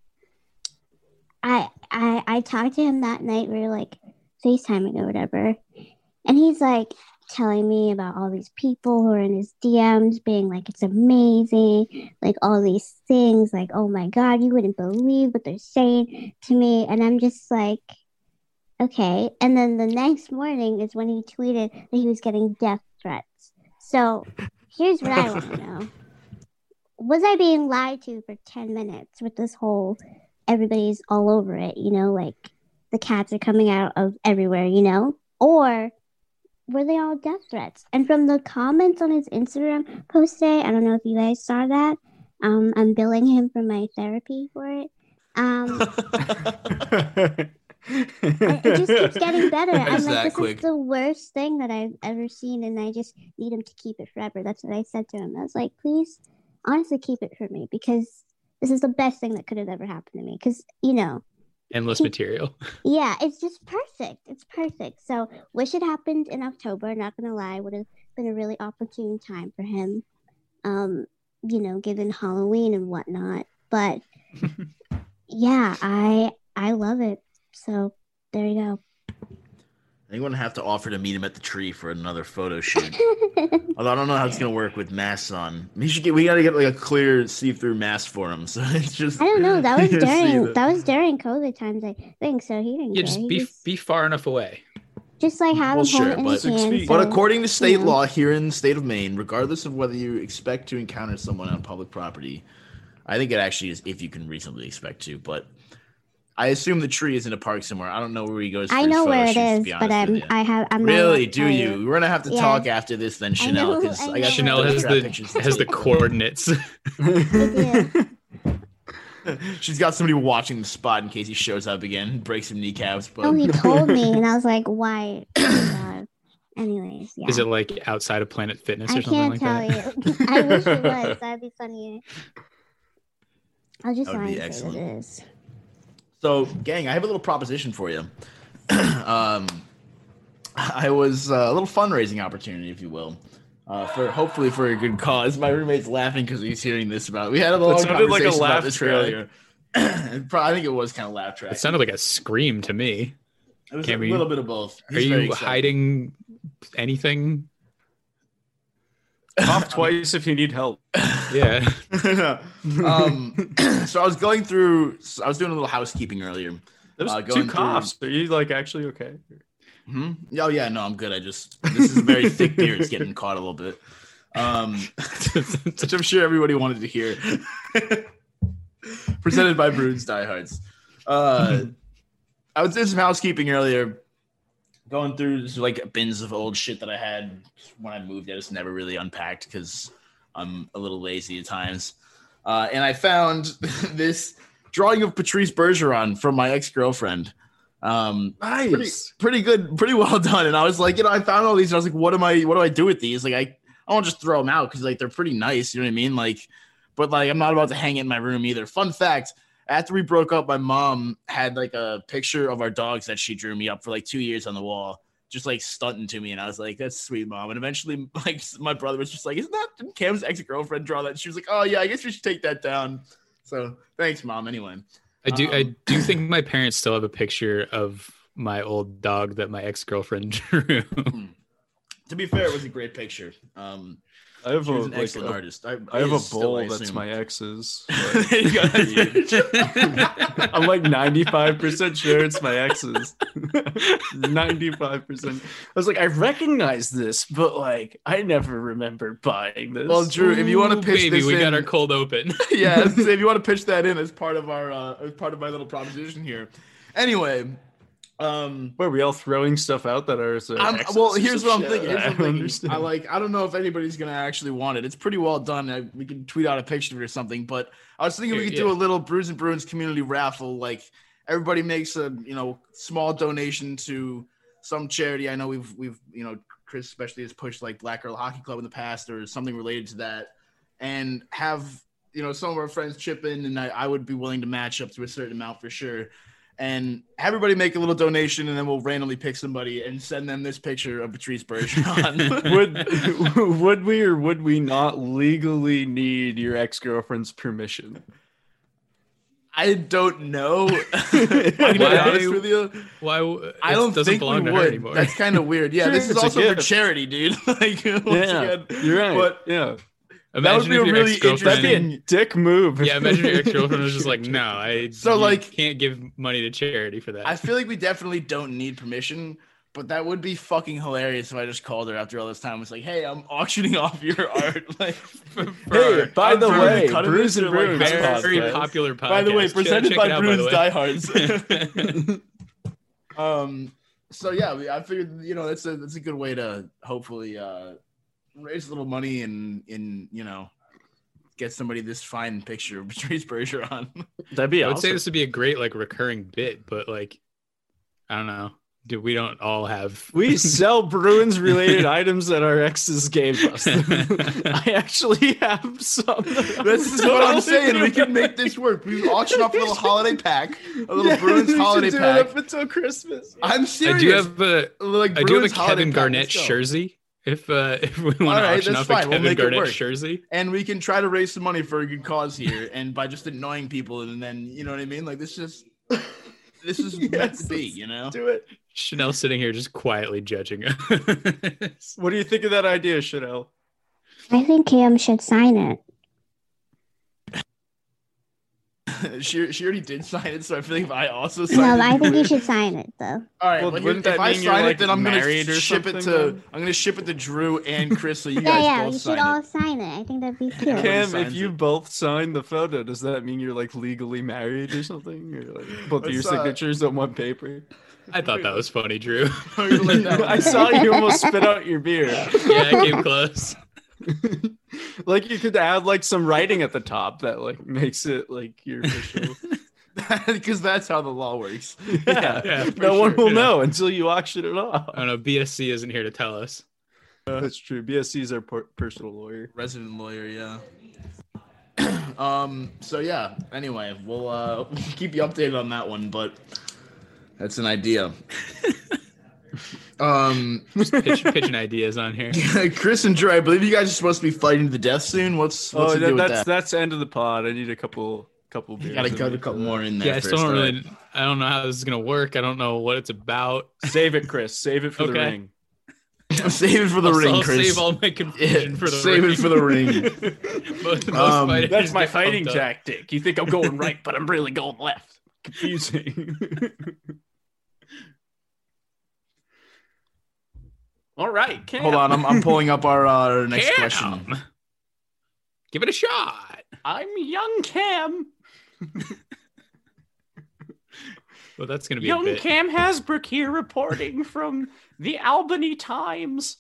Speaker 4: I I I talked to him that night. We were like FaceTiming or whatever, and he's like telling me about all these people who are in his D Ms being like, it's amazing, like all these things, like, oh my God, you wouldn't believe what they're saying to me. And I'm just like, okay. And then the next morning is when he tweeted that he was getting death threats. So here's what I want to know. Was I being lied to for ten minutes with this whole everybody's all over it, you know, like the cats are coming out of everywhere, you know? Or were they all death threats? And from the comments on his Instagram post today, I don't know if you guys saw that. Um, I'm billing him for my therapy for it. Um, it, it just keeps getting better. I'm
Speaker 1: It's
Speaker 4: like,
Speaker 1: that
Speaker 4: this
Speaker 1: quick.
Speaker 4: is the worst thing that I've ever seen, and I just need him to keep it forever. That's what I said to him. I was like, please, honestly, keep it for me, because this is the best thing that could have ever happened to me. Because, you know,
Speaker 2: Endless material.
Speaker 4: yeah, it's just perfect. It's perfect. So wish it happened in October. Not gonna lie, would have been a really opportune time for him. Um, you know, given Halloween and whatnot. But yeah, I I love it. So there you
Speaker 1: I think we're gonna have to offer to meet him at the tree for another photo shoot. Although I don't know how it's gonna work with masks on. He should get. We gotta get like a clear see-through mask for him. So it's just.
Speaker 4: I don't know. That was
Speaker 1: you see
Speaker 4: during
Speaker 1: the-
Speaker 4: that was during COVID times, I think. So he didn't
Speaker 2: Yeah,
Speaker 4: care.
Speaker 2: just
Speaker 4: He
Speaker 2: be
Speaker 4: just,
Speaker 2: be far enough away.
Speaker 4: just like have
Speaker 1: Well,
Speaker 4: him hold
Speaker 1: sure,
Speaker 4: it in
Speaker 1: but-
Speaker 4: his
Speaker 3: Six
Speaker 4: hand.
Speaker 3: feet.
Speaker 1: But
Speaker 4: so-
Speaker 1: according to state
Speaker 4: know.
Speaker 1: law here in the state of Maine, regardless of whether you expect to encounter someone on public property, I think it actually is if you can reasonably expect to. But I assume the tree is in a park somewhere. I don't know where he goes. For
Speaker 4: I
Speaker 1: his
Speaker 4: know
Speaker 1: photo
Speaker 4: where it
Speaker 1: shoots, to
Speaker 4: is,
Speaker 1: be
Speaker 4: but
Speaker 1: honest
Speaker 4: I'm
Speaker 1: with you.
Speaker 4: I have I'm not allowed
Speaker 1: Really?
Speaker 4: to
Speaker 1: Do
Speaker 4: tell
Speaker 1: you? We're gonna have to
Speaker 4: Yeah.
Speaker 1: talk after this, then, Chanel,
Speaker 4: know,
Speaker 1: because
Speaker 4: I
Speaker 1: I, got
Speaker 4: know.
Speaker 2: Chanel
Speaker 1: some
Speaker 2: has
Speaker 1: trap
Speaker 2: the
Speaker 1: pictures to
Speaker 2: has the
Speaker 1: take.
Speaker 2: coordinates.
Speaker 1: She's got somebody watching the spot in case he shows up again, breaks some kneecaps. But
Speaker 4: Oh, he told me, and I was like, "Why?" Oh my God. Anyways, yeah.
Speaker 2: Is it like outside of Planet Fitness or
Speaker 4: I
Speaker 2: something
Speaker 4: can't
Speaker 2: like
Speaker 4: tell
Speaker 2: that?
Speaker 4: you. I wish it was. That'd be funnier. I'll just
Speaker 1: That would
Speaker 4: lie
Speaker 1: be
Speaker 4: and say that
Speaker 1: excellent.
Speaker 4: it is.
Speaker 1: So, gang, I have a little proposition for you. um, I was uh, a little fundraising opportunity, if you will, uh, for hopefully for a good cause. My roommate's laughing because he's hearing this about. We had a long
Speaker 3: sounded like a
Speaker 1: conversation about
Speaker 3: laugh
Speaker 1: this
Speaker 3: track.
Speaker 1: earlier. It pro- I think it was kind of laugh track.
Speaker 2: It sounded like a scream to me.
Speaker 1: It was
Speaker 2: Can
Speaker 1: a
Speaker 2: we-
Speaker 1: little bit of both.
Speaker 2: Are
Speaker 1: He's very
Speaker 2: you
Speaker 1: excited.
Speaker 2: hiding anything?
Speaker 3: Cough twice if you need help.
Speaker 2: Yeah.
Speaker 1: um, so I was going through. I was doing a little housekeeping earlier.
Speaker 3: There's
Speaker 1: Uh,
Speaker 3: two
Speaker 1: going
Speaker 3: coughs. Are you like actually okay?
Speaker 1: Hmm? Oh yeah, no, I'm good. I just this is a very thick beer. It's getting caught a little bit. Um, which I'm sure everybody wanted to hear. Presented by Bruins Diehards. Uh, I was doing some housekeeping earlier, going through just, like bins of old shit that I had when I moved. I just never really unpacked because I'm a little lazy at times. Uh, and I found this drawing of Patrice Bergeron from my ex-girlfriend. Um,
Speaker 3: Nice.
Speaker 1: pretty, pretty good, pretty well done. And I was like, you know, I found all these and I was like, what am I, what do I do with these? Like, I, I won't just throw them out because like they're pretty nice. You know what I mean? Like, but like, I'm not about to hang it in my room either. Fun fact, after we broke up, my mom had like a picture of our dogs that she drew me up for like two years on the wall, just like stunting to me. And I was like, that's sweet, Mom. And eventually like my brother was just like, isn't that didn't Cam's ex-girlfriend draw that? And she was like, oh yeah, I guess we should take that down. So thanks, Mom. Anyway.
Speaker 2: I do.
Speaker 1: Um,
Speaker 2: I do think my parents still have a picture of my old dog that my ex-girlfriend drew.
Speaker 1: To be fair, it was a great picture. Um,
Speaker 3: I have
Speaker 1: she
Speaker 3: a,
Speaker 1: was an
Speaker 3: like,
Speaker 1: excellent
Speaker 3: a-
Speaker 1: artist. I,
Speaker 3: I have a
Speaker 1: is still,
Speaker 3: bowl
Speaker 1: I
Speaker 3: that's
Speaker 1: assume.
Speaker 3: my ex's.
Speaker 1: You got it.
Speaker 3: I'm like ninety-five percent sure it's my ex's. ninety-five percent. I was like, I recognize this, but like, I never remember buying this.
Speaker 1: Well, Drew, if you want to
Speaker 2: Ooh,
Speaker 1: pitch
Speaker 2: baby,
Speaker 1: this
Speaker 2: we
Speaker 1: in,
Speaker 2: got our cold open.
Speaker 1: yeah, if you want to pitch that in as part of our uh, as part of my little proposition here. Anyway, um,
Speaker 3: Where are we all throwing stuff out that are so
Speaker 1: I'm,
Speaker 3: exes
Speaker 1: well,
Speaker 3: or
Speaker 1: here's
Speaker 3: some
Speaker 1: what I'm
Speaker 3: shit?
Speaker 1: thinking. Here's
Speaker 3: I
Speaker 1: what I'm
Speaker 3: don't
Speaker 1: thinking.
Speaker 3: understand.
Speaker 1: I like. I don't know if anybody's gonna actually want it. It's pretty well done. I, we can tweet out a picture of it or something. But I was thinking we
Speaker 2: Yeah,
Speaker 1: could do
Speaker 2: yeah.
Speaker 1: a little Brews and Bruins community raffle. Like everybody makes a you know small donation to some charity. I know we've we've you know Chris especially has pushed like Black Girl Hockey Club in the past or something related to that, and have you know some of our friends chip in, and I, I would be willing to match up to a certain amount for sure. And have everybody make a little donation, and then we'll randomly pick somebody and send them this picture of Patrice Bergeron.
Speaker 3: would would we or would we not legally need your ex-girlfriend's permission?
Speaker 1: I don't know. I'm gonna be
Speaker 2: Why-
Speaker 1: honest with you.
Speaker 2: Why? It
Speaker 1: I don't
Speaker 2: doesn't
Speaker 1: think we
Speaker 2: belong to her
Speaker 1: would.
Speaker 2: anymore.
Speaker 1: That's kind of weird. Yeah,
Speaker 3: Sure,
Speaker 1: this is
Speaker 3: it's a
Speaker 1: also for
Speaker 3: gift.
Speaker 1: charity, dude. like, once
Speaker 3: Yeah,
Speaker 1: again,
Speaker 3: you're right.
Speaker 1: But
Speaker 3: yeah,
Speaker 2: Imagine
Speaker 1: be
Speaker 2: if
Speaker 1: a
Speaker 2: your
Speaker 1: really
Speaker 2: ex-girlfriend.
Speaker 1: interesting-
Speaker 3: dick move.
Speaker 2: Yeah, imagine your ex-girlfriend was just like, no, I
Speaker 1: So,
Speaker 2: you
Speaker 1: like-
Speaker 2: can't give money to charity for that.
Speaker 1: I feel like we definitely don't need permission. But that would be fucking hilarious if I just called her after all this time. It's like, hey, I'm auctioning off your art. Like,
Speaker 2: For-
Speaker 3: Hey, by
Speaker 1: I'm
Speaker 3: the
Speaker 1: throwing
Speaker 3: way,
Speaker 1: a cut in
Speaker 3: Brews
Speaker 1: this
Speaker 3: and
Speaker 1: or, like,
Speaker 3: Bruins
Speaker 1: very-
Speaker 2: very
Speaker 3: podcast.
Speaker 2: popular podcast.
Speaker 1: by the way,
Speaker 2: Check-
Speaker 1: presented
Speaker 2: check
Speaker 1: by
Speaker 2: it out, by
Speaker 1: Bruins
Speaker 2: the way.
Speaker 1: Diehards. um. So yeah, we- I figured you know that's a that's a good way to hopefully uh, raise a little money and and you know get somebody this fine picture of Patrice Bergeron.
Speaker 3: That'd be
Speaker 2: I would
Speaker 3: awesome.
Speaker 2: say this would be a great like recurring bit, but like, I don't know. Do we don't all have?
Speaker 3: We sell Bruins related items that our exes gave us. I actually have some. that
Speaker 1: This is
Speaker 3: I'm
Speaker 1: what I'm
Speaker 3: totally
Speaker 1: saying. We can
Speaker 3: doing.
Speaker 1: make this work. We auction off a little holiday pack, a little
Speaker 3: Yeah,
Speaker 1: Bruins
Speaker 3: we should
Speaker 1: holiday
Speaker 3: do it
Speaker 1: pack.
Speaker 3: up until Christmas.
Speaker 1: I'm
Speaker 2: I
Speaker 1: serious.
Speaker 2: do have a.
Speaker 1: like
Speaker 2: I do have a
Speaker 1: Bruins holiday
Speaker 2: Kevin
Speaker 1: pack.
Speaker 2: Garnett
Speaker 1: Let's go.
Speaker 2: jersey. If uh, if we want to
Speaker 1: right,
Speaker 2: auction
Speaker 1: that's
Speaker 2: off
Speaker 1: fine.
Speaker 2: a
Speaker 1: We'll
Speaker 2: Kevin
Speaker 1: make it
Speaker 2: Garnett
Speaker 1: work.
Speaker 2: jersey,
Speaker 1: And we can try to raise some money for a good cause here, and by just annoying people, and then you know what I mean. Like this just this is meant
Speaker 3: Yes,
Speaker 1: to be,
Speaker 3: let's
Speaker 1: you know.
Speaker 3: Do it.
Speaker 2: Chanel sitting here just quietly judging us.
Speaker 3: What do you think of that idea, Chanel?
Speaker 4: I think Cam should sign it.
Speaker 1: she she already did sign it, so I feel like if I also
Speaker 4: No,
Speaker 1: sign
Speaker 4: I
Speaker 1: it,
Speaker 4: think you should sign it though.
Speaker 1: all right.
Speaker 3: Well,
Speaker 1: Well,
Speaker 3: wouldn't
Speaker 1: if
Speaker 3: that
Speaker 1: I
Speaker 3: mean you're,
Speaker 1: sign
Speaker 3: like,
Speaker 1: it, then I'm gonna
Speaker 3: married or
Speaker 1: ship it to
Speaker 3: something, then?
Speaker 1: I'm gonna ship it to Drew and Chris, so you
Speaker 4: Yeah,
Speaker 1: guys
Speaker 4: yeah,
Speaker 1: both
Speaker 4: you
Speaker 1: sign
Speaker 4: should
Speaker 1: it.
Speaker 4: all sign it. I think that'd be cute.
Speaker 1: Everybody
Speaker 3: Cam, if
Speaker 1: signs
Speaker 3: you
Speaker 1: it.
Speaker 3: both sign the photo, does that mean you're like legally married or something? Or like both of your
Speaker 1: Let's, uh,
Speaker 3: signatures on one paper?
Speaker 2: I thought that was funny, Drew.
Speaker 1: I'm gonna let that one
Speaker 3: I
Speaker 1: go.
Speaker 3: saw you almost spit out your beer.
Speaker 2: Yeah, I came close.
Speaker 3: Like you could add like some writing at the top that like makes it like your official.
Speaker 1: because that's how the law works.
Speaker 3: Yeah,
Speaker 2: Yeah, for
Speaker 3: no one
Speaker 2: sure.
Speaker 3: will
Speaker 2: Yeah.
Speaker 3: know until you auction it off.
Speaker 2: I don't know. B S C isn't here to tell us.
Speaker 3: That's true. B S C is our per- personal lawyer.
Speaker 1: Resident lawyer, yeah. um. So yeah. Anyway, we'll uh keep you updated on that one, but that's an idea. um,
Speaker 2: Pitch, pitching ideas on here.
Speaker 1: Chris and Drew, I believe you guys are supposed to be fighting to the death soon. What's what's
Speaker 3: Oh,
Speaker 1: the
Speaker 3: that,
Speaker 1: deal with
Speaker 3: that's
Speaker 1: that?
Speaker 3: that's the end of the pod. I need a couple couple beers.
Speaker 1: You gotta
Speaker 3: in
Speaker 1: cut
Speaker 3: me
Speaker 1: a couple
Speaker 3: for that.
Speaker 1: more in there.
Speaker 2: Yeah, I
Speaker 1: first,
Speaker 2: still don't
Speaker 1: all right?
Speaker 2: really. I don't know how this is gonna work. I don't know what it's about.
Speaker 3: Save it, Chris. Save it for the
Speaker 2: Okay.
Speaker 3: ring.
Speaker 1: Save it for the
Speaker 2: I'll,
Speaker 1: ring,
Speaker 2: I'll
Speaker 1: Chris.
Speaker 2: save all my confusion
Speaker 1: Yeah,
Speaker 2: for the
Speaker 1: save
Speaker 2: ring.
Speaker 1: it for the ring.
Speaker 2: most, most
Speaker 1: Um,
Speaker 2: fighters
Speaker 3: That's my
Speaker 2: get
Speaker 3: fighting
Speaker 2: pumped up.
Speaker 3: tactic. You think I'm going right, but I'm really going left. Confusing. All right, Cam.
Speaker 1: Hold on, I'm, I'm pulling up our, uh, our next
Speaker 2: Cam!
Speaker 1: question.
Speaker 2: Give it a shot.
Speaker 3: I'm young Cam.
Speaker 2: Well, that's gonna be a
Speaker 3: Young
Speaker 2: bit.
Speaker 3: Cam Hasbrook here reporting from the Albany Times.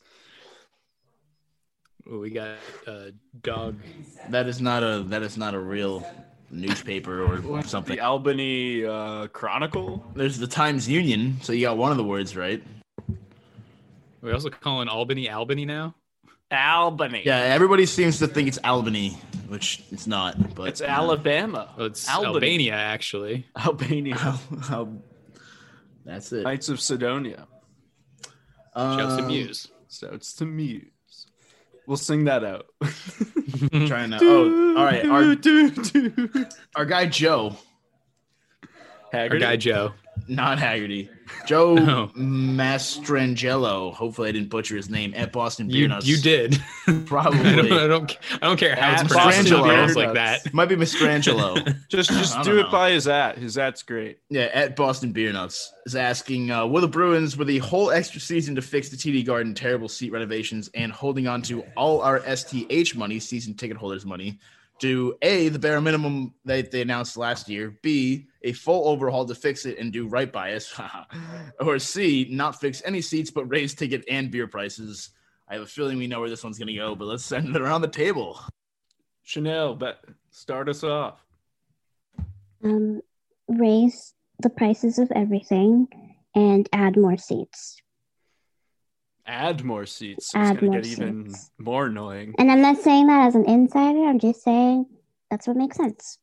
Speaker 2: Oh, we got uh, dog.
Speaker 1: That is not a that is not a real newspaper or something.
Speaker 3: The Albany uh, Chronicle.
Speaker 1: There's the Times Union, so you got one of the words right.
Speaker 2: We also calling Albany Albany now.
Speaker 3: Albany.
Speaker 1: Yeah, everybody seems to think it's Albany, which it's not. But
Speaker 3: It's Alabama.
Speaker 2: Well, it's
Speaker 3: Albany.
Speaker 2: Albania actually.
Speaker 3: Albania.
Speaker 1: How, how, that's it.
Speaker 3: Knights of Sidonia.
Speaker 2: Shouts to
Speaker 1: Um,
Speaker 2: Muse.
Speaker 3: So it's to Muse. We'll sing that out.
Speaker 1: Trying to. Oh, all right. Our, our guy Joe,
Speaker 2: Our
Speaker 3: Haggerty.
Speaker 2: guy Joe.
Speaker 1: not Haggerty, Joe
Speaker 2: Oh.
Speaker 1: Mastrangelo. Hopefully, I didn't butcher his name. At Boston Beer
Speaker 2: You
Speaker 1: Nuts.
Speaker 2: you did.
Speaker 1: Probably.
Speaker 2: I don't, I don't I don't care how
Speaker 3: At
Speaker 2: it's
Speaker 1: Boston
Speaker 2: pronounced.
Speaker 1: Beer
Speaker 2: It pronounced like
Speaker 3: Nuts.
Speaker 2: that.
Speaker 1: Might be Mastrangelo.
Speaker 3: Just just
Speaker 1: I
Speaker 3: do
Speaker 1: don't
Speaker 3: it
Speaker 1: know.
Speaker 3: by his at. His at's great.
Speaker 1: Yeah, at Boston Beer Nuts is asking, uh, will the Bruins, with a whole extra season to fix the T D Garden terrible seat renovations and holding on to all our S T H money, season ticket holders' money, do A, the bare minimum that they announced last year, B, a full overhaul to fix it and do right by us, or C, not fix any seats but raise ticket and beer prices? I have a feeling we know where this one's going to go, but let's send it around the table.
Speaker 3: Chanel, bet start us off.
Speaker 4: Um, raise the prices of everything and add more seats.
Speaker 3: Add more seats. It's
Speaker 4: Add
Speaker 3: gonna
Speaker 4: more
Speaker 3: get even
Speaker 4: seats.
Speaker 3: more annoying.
Speaker 4: And I'm not saying that as an insider. I'm just saying that's what makes sense.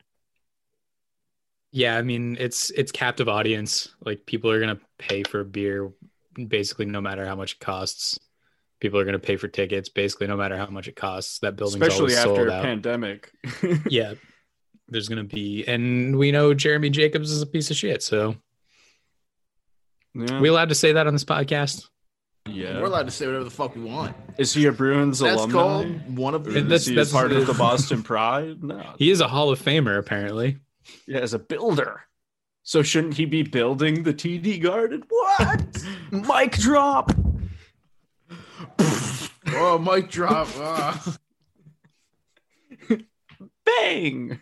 Speaker 2: Yeah, I mean it's it's captive audience. Like people are gonna pay for beer basically no matter how much it costs. People are gonna pay for tickets basically no matter how much it costs. That building's
Speaker 3: Especially
Speaker 2: always
Speaker 3: after
Speaker 2: sold
Speaker 3: a
Speaker 2: out.
Speaker 3: pandemic.
Speaker 2: Yeah, there's gonna be, and we know Jeremy Jacobs is a piece of shit. So
Speaker 3: Yeah.
Speaker 2: we allowed to say that on this podcast?
Speaker 3: yeah.
Speaker 1: We're allowed to say whatever the fuck we want.
Speaker 3: Is he a Bruins
Speaker 1: That's
Speaker 3: alumni?
Speaker 1: called one of
Speaker 3: Or
Speaker 1: the.
Speaker 2: And
Speaker 3: is
Speaker 2: that's-
Speaker 3: he
Speaker 2: that's-
Speaker 3: part of the Boston Pride? No.
Speaker 2: He is a Hall of Famer apparently.
Speaker 3: Yeah, as a builder. So shouldn't he be building the T D Garden? What? Mic drop.
Speaker 1: Oh, mic drop. Ah.
Speaker 3: Bang.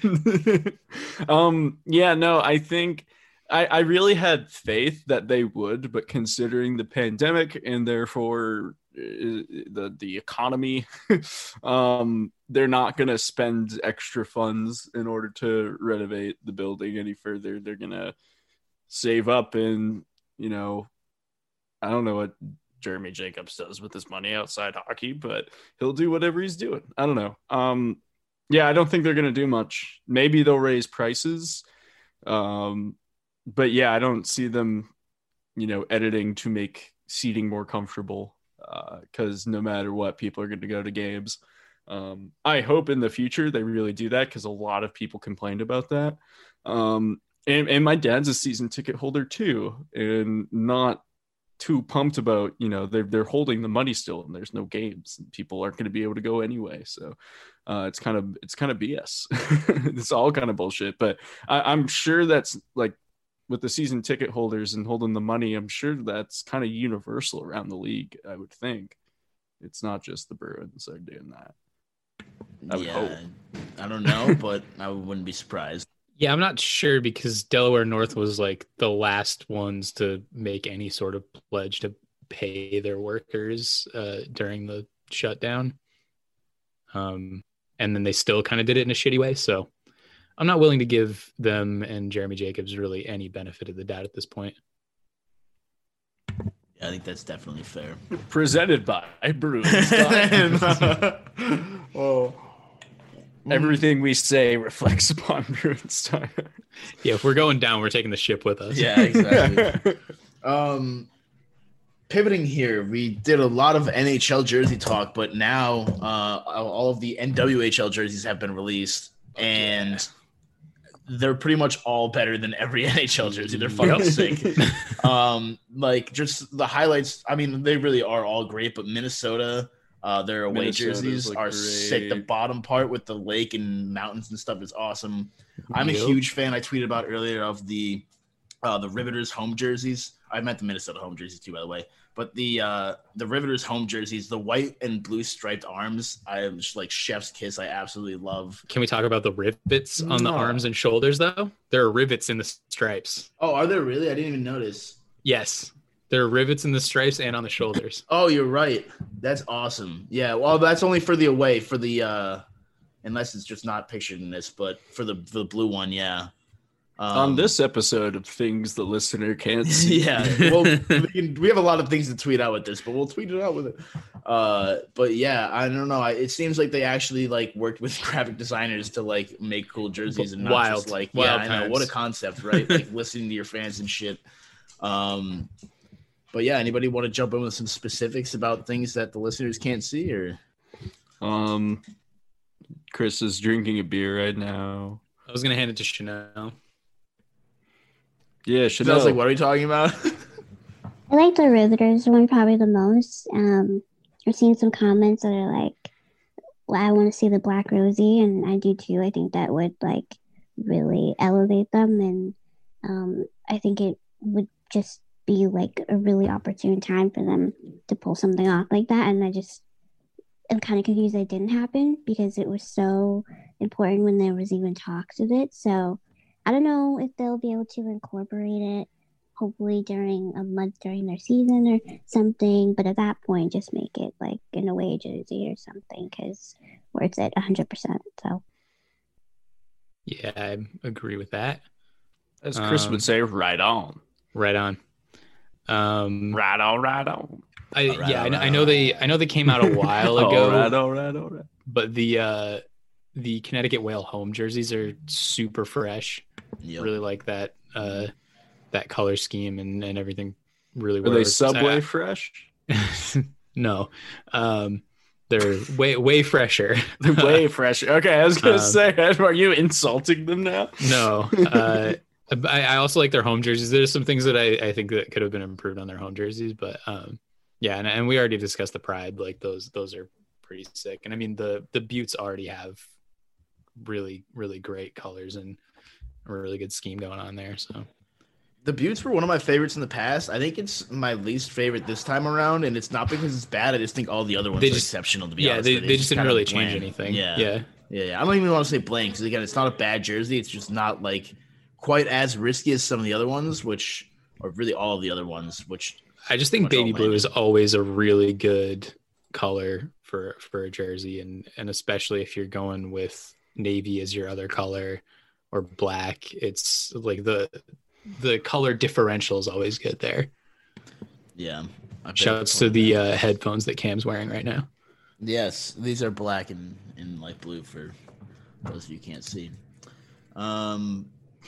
Speaker 3: um yeah, no, I think I, I really had faith that they would, but considering the pandemic and therefore uh, the the economy, um, they're not going to spend extra funds in order to renovate the building any further. They're going to save up and, you know, I don't know what Jeremy Jacobs does with his money outside hockey, but he'll do whatever he's doing. I don't know. Um, yeah, I don't think they're going to do much. Maybe they'll raise prices. Um, but yeah, I don't see them, you know, editing to make seating more comfortable because uh, no matter what, people are going to go to games. Um, I hope in the future they really do that because a lot of people complained about that. Um, and, and my dad's a season ticket holder too, and not too pumped about, you know, they're, they're holding the money still and there's no games and people aren't going to be able to go anyway. So uh, it's kind of, it's kind of B S. It's all kind of bullshit, but I, I'm sure that's like with the season ticket holders and holding the money, I'm sure that's kind of universal around the league. I would think it's not just the Bruins that are doing that. I would
Speaker 1: yeah,
Speaker 3: hope.
Speaker 1: I don't know, but I wouldn't be surprised.
Speaker 2: Yeah, I'm not sure because Delaware North was like the last ones to make any sort of pledge to pay their workers uh, during the shutdown. Um, and then they still kind of did it in a shitty way. So I'm not willing to give them and Jeremy Jacobs really any benefit of the doubt at this point.
Speaker 1: Yeah, I think that's definitely fair.
Speaker 3: Presented by Bruins.
Speaker 1: Oh,
Speaker 3: Everything we say reflects upon Bruins time.
Speaker 2: Yeah, if we're going down, we're taking the ship with us.
Speaker 1: yeah, exactly. um, pivoting here, we did a lot of N H L jersey talk, but now uh, all of the N W H L jerseys have been released, and they're pretty much all better than every N H L jersey. They're fucking sick. Um, like just the highlights. I mean, they really are all great. But Minnesota, uh, their away
Speaker 3: Minnesota's
Speaker 1: jerseys
Speaker 3: look
Speaker 1: are
Speaker 3: great.
Speaker 1: sick. The bottom part with the lake and mountains and stuff is awesome. I'm a
Speaker 2: Yep.
Speaker 1: huge fan. I tweeted about earlier of the uh, the Riveters home jerseys. I meant the Minnesota home jerseys too, by the way. But the uh, the Riveters home jerseys, the white and blue striped arms, I just like chef's kiss. I absolutely love.
Speaker 2: Can we talk about the rivets on the
Speaker 1: No.
Speaker 2: arms and shoulders, though? There are rivets in the stripes.
Speaker 1: Oh, are there really? I didn't even notice.
Speaker 2: Yes, there are rivets in the stripes and on the shoulders.
Speaker 1: Oh, you're right. That's awesome. Yeah. Well, that's only for the away. For the uh, unless it's just not pictured in this, but for the for the blue one, yeah. Um,
Speaker 3: On this episode of Things the Listener Can't See.
Speaker 1: yeah. Well, we, can, we have a lot of things to tweet out with this, but we'll tweet it out with it. Uh, but yeah, I don't know. I, it seems like they actually like worked with graphic designers to like make cool jerseys and not
Speaker 2: Wild.
Speaker 1: just like
Speaker 2: Wild
Speaker 1: yeah, I know
Speaker 2: times.
Speaker 1: what a concept, right? Like listening to your fans and shit. Um, but yeah, anybody want to jump in with some specifics about things that the listeners can't see or?
Speaker 3: Um, Chris is drinking a beer right now.
Speaker 2: I was gonna hand it to Chanel.
Speaker 3: Yeah,
Speaker 1: I
Speaker 3: Chanel.
Speaker 1: was like, what are we talking about?
Speaker 4: I like the Riveters one probably the most. Um, I've seen some comments that are like, well, I want to see the Black Rosie, and I do too. I think that would like really elevate them, and um, I think it would just be like a really opportune time for them to pull something off like that. And I just am kind of confused that it didn't happen because it was so important when there was even talks of it. So I don't know if they'll be able to incorporate it hopefully during a month during their season or something, but at that point just make it like an away jersey or something because where it's at one hundred percent. So
Speaker 2: Yeah, I agree with that.
Speaker 3: As Chris
Speaker 2: Um,
Speaker 3: would say, right on.
Speaker 2: Right on. Um,
Speaker 3: Right on, right on.
Speaker 2: I,
Speaker 1: All right,
Speaker 2: yeah, I,
Speaker 1: all
Speaker 2: know-
Speaker 1: right,
Speaker 2: I know
Speaker 1: all
Speaker 2: they, I know they came out a while ago,
Speaker 3: All right, all right, all right.
Speaker 2: but the uh, the Connecticut Whale home jerseys are super fresh.
Speaker 1: Yep.
Speaker 2: Really like that uh, that color scheme and, and everything. Really,
Speaker 3: Are they
Speaker 2: works.
Speaker 3: Subway
Speaker 2: I-
Speaker 3: fresh?
Speaker 2: no, um, they're way way fresher.
Speaker 3: They're way fresh. Okay, I was gonna
Speaker 2: Um,
Speaker 3: say, are you insulting them now?
Speaker 2: No, uh, I, I also like their home jerseys. There's some things that I, I think that could have been improved on their home jerseys, but um, yeah, and, and we already discussed the Pride. Like those, those are pretty sick. And I mean the the Buttes already have really really great colors and a really good scheme going on there. So
Speaker 1: The Buttes were one of my favorites in the past. I think it's my least favorite this time around, and it's not because it's bad. I just think all the other ones
Speaker 2: They
Speaker 1: are
Speaker 2: just-
Speaker 1: exceptional. To be
Speaker 2: yeah,
Speaker 1: honest,
Speaker 2: they,
Speaker 1: with you.
Speaker 2: they
Speaker 1: It's
Speaker 2: just didn't
Speaker 1: kind of
Speaker 2: really change
Speaker 1: bland.
Speaker 2: anything.
Speaker 1: Yeah,
Speaker 2: yeah,
Speaker 1: yeah, yeah. I don't even want to say blank because again, it's not a bad jersey. It's just not like quite as risky as some of the other ones, which or really all of the other ones. Which
Speaker 2: I just think
Speaker 1: much all
Speaker 2: baby blue
Speaker 1: landed.
Speaker 2: is always a really good color for for a jersey, and and especially if you're going with navy as your other color or black, it's like the the color differential is always good there.
Speaker 1: yeah. I bet
Speaker 2: Shouts
Speaker 1: it's
Speaker 2: to
Speaker 1: all-
Speaker 2: the uh, headphones that Cam's wearing right now.
Speaker 1: Yes, these are black and, and light blue for those of you who can't see. Um,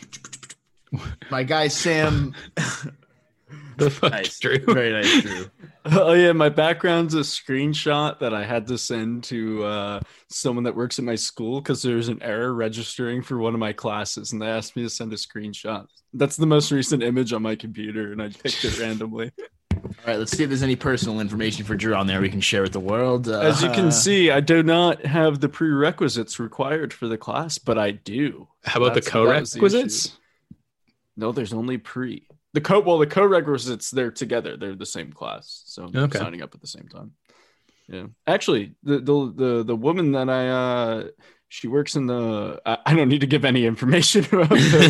Speaker 1: my guy Sam.
Speaker 2: The fuck,
Speaker 1: Nice,
Speaker 2: Drew?
Speaker 1: very nice, Drew.
Speaker 3: Oh yeah, my background's a screenshot that I had to send to uh, someone that works at my school because there's an error registering for one of my classes, and they asked me to send a screenshot. That's the most recent image on my computer, and I picked it randomly.
Speaker 1: All right, let's see if there's any personal information for Drew on there we can share with the world. Uh,
Speaker 3: As you can see, I do not have the prerequisites required for the class, but I do.
Speaker 2: How about the
Speaker 3: That's- that was the
Speaker 2: co-requisites?
Speaker 3: issue. No, there's only pre. The co well, the co-requisites, they're together. They're the same class. So I'm
Speaker 2: Okay.
Speaker 3: signing up at the same time. Yeah. Actually, the the the, the woman that I uh she works in the I, I don't need to give any information about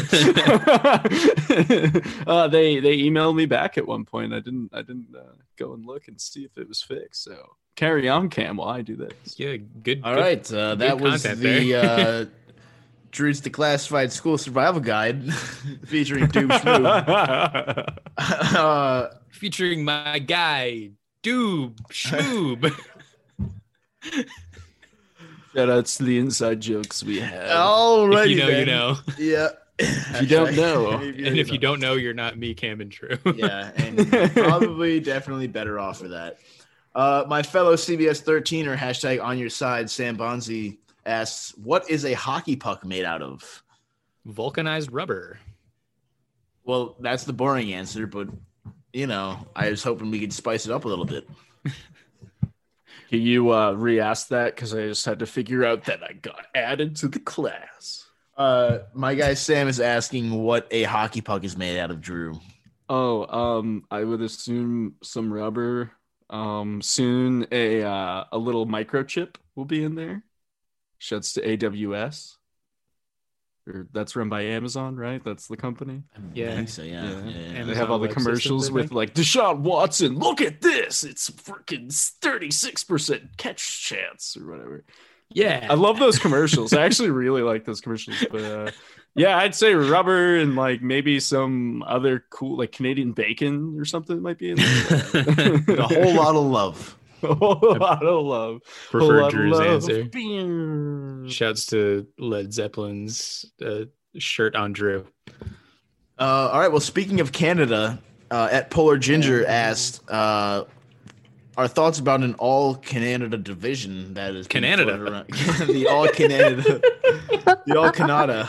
Speaker 3: the, uh they they emailed me back at one point. I didn't I didn't uh, go and look and see if it was fixed. So carry on, Cam, while I do this.
Speaker 2: Yeah, good.
Speaker 1: All
Speaker 2: good-
Speaker 1: right, uh, that
Speaker 2: good
Speaker 1: was
Speaker 2: content
Speaker 1: the uh, Drew's Declassified School Survival Guide featuring Doob Schmoob. uh,
Speaker 2: Featuring my guy, Doob Schmoob.
Speaker 3: Shout outs to the inside jokes we have.
Speaker 1: alrighty,
Speaker 2: If you know, you
Speaker 1: then.
Speaker 2: know.
Speaker 1: Yeah.
Speaker 3: If you don't know.
Speaker 2: And if you don't know, you're not me, Cam, and Drew.
Speaker 1: yeah, and probably definitely better off for that. Uh, my fellow C B S thirteener, hashtag on your side, Sam Bonzi asks, what is a hockey puck made out of?
Speaker 2: Vulcanized rubber.
Speaker 1: Well, that's the boring answer, but you know, I was hoping we could spice it up a little bit.
Speaker 3: Can you uh, re-ask that? Because I just had to figure out that I got added to the class.
Speaker 1: Uh, my guy Sam is asking what a hockey puck is made out of, Drew.
Speaker 3: Oh, um, I would assume some rubber. Um, soon a uh, a little microchip will be in there. Shouts to A W S. Or that's run by Amazon, right? That's the company.
Speaker 2: Yeah.
Speaker 1: I think so, yeah.
Speaker 3: Yeah.
Speaker 1: yeah, yeah.
Speaker 3: They
Speaker 2: Amazon
Speaker 3: have all the
Speaker 2: Web
Speaker 3: commercials
Speaker 2: Systems, I
Speaker 3: with
Speaker 2: think.
Speaker 3: like Deshaun Watson. Look at this! It's freaking thirty-six percent catch chance or whatever.
Speaker 2: Yeah.
Speaker 3: I love those commercials. I actually really like those commercials. But uh, yeah, I'd say rubber and like maybe some other cool like Canadian bacon or something might be in there.
Speaker 1: A whole lot of love.
Speaker 3: A whole lot of love.
Speaker 2: Prefer
Speaker 3: Whole lot of
Speaker 2: Drew's
Speaker 3: love.
Speaker 2: answer.
Speaker 3: Beer.
Speaker 2: Shouts to Led Zeppelin's uh, shirt on Drew.
Speaker 1: Uh, all right. Well, speaking of Canada, uh, at Polar Ginger asked uh, our thoughts about an all Canada division that is being
Speaker 2: Canada.
Speaker 1: floated around- the all Canada, the all Canada.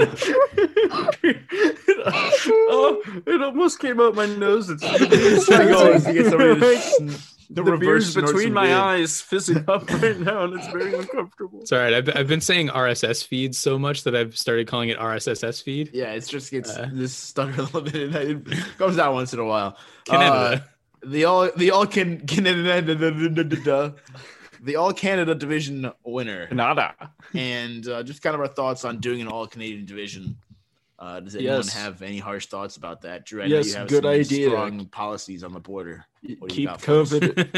Speaker 3: Oh, it almost came out my nose. It's
Speaker 1: trying to go to get somebody to s-
Speaker 3: the,
Speaker 1: reverse
Speaker 3: beer's
Speaker 1: snort
Speaker 3: between
Speaker 1: some
Speaker 3: my
Speaker 1: beer.
Speaker 3: eyes fizzing up right now, and it's very uncomfortable.
Speaker 2: It's all right. I've, I've been saying R S S feed so much that I've started calling it R S S S feed.
Speaker 1: Yeah, it's just gets
Speaker 2: Uh.
Speaker 1: this stutter a little bit. It comes out once in a while.
Speaker 2: Canada.
Speaker 1: Uh, the all the all can Canada the all Canada division winner,
Speaker 3: Nada.
Speaker 1: and uh, just kind of our thoughts on doing an all Canadian division. Uh, does anyone
Speaker 3: Yes.
Speaker 1: have any harsh thoughts about that, Drew? I
Speaker 3: Yes,
Speaker 1: know you have
Speaker 3: good
Speaker 1: some
Speaker 3: idea.
Speaker 1: strong policies on the border. What do you
Speaker 3: Keep
Speaker 1: got for us?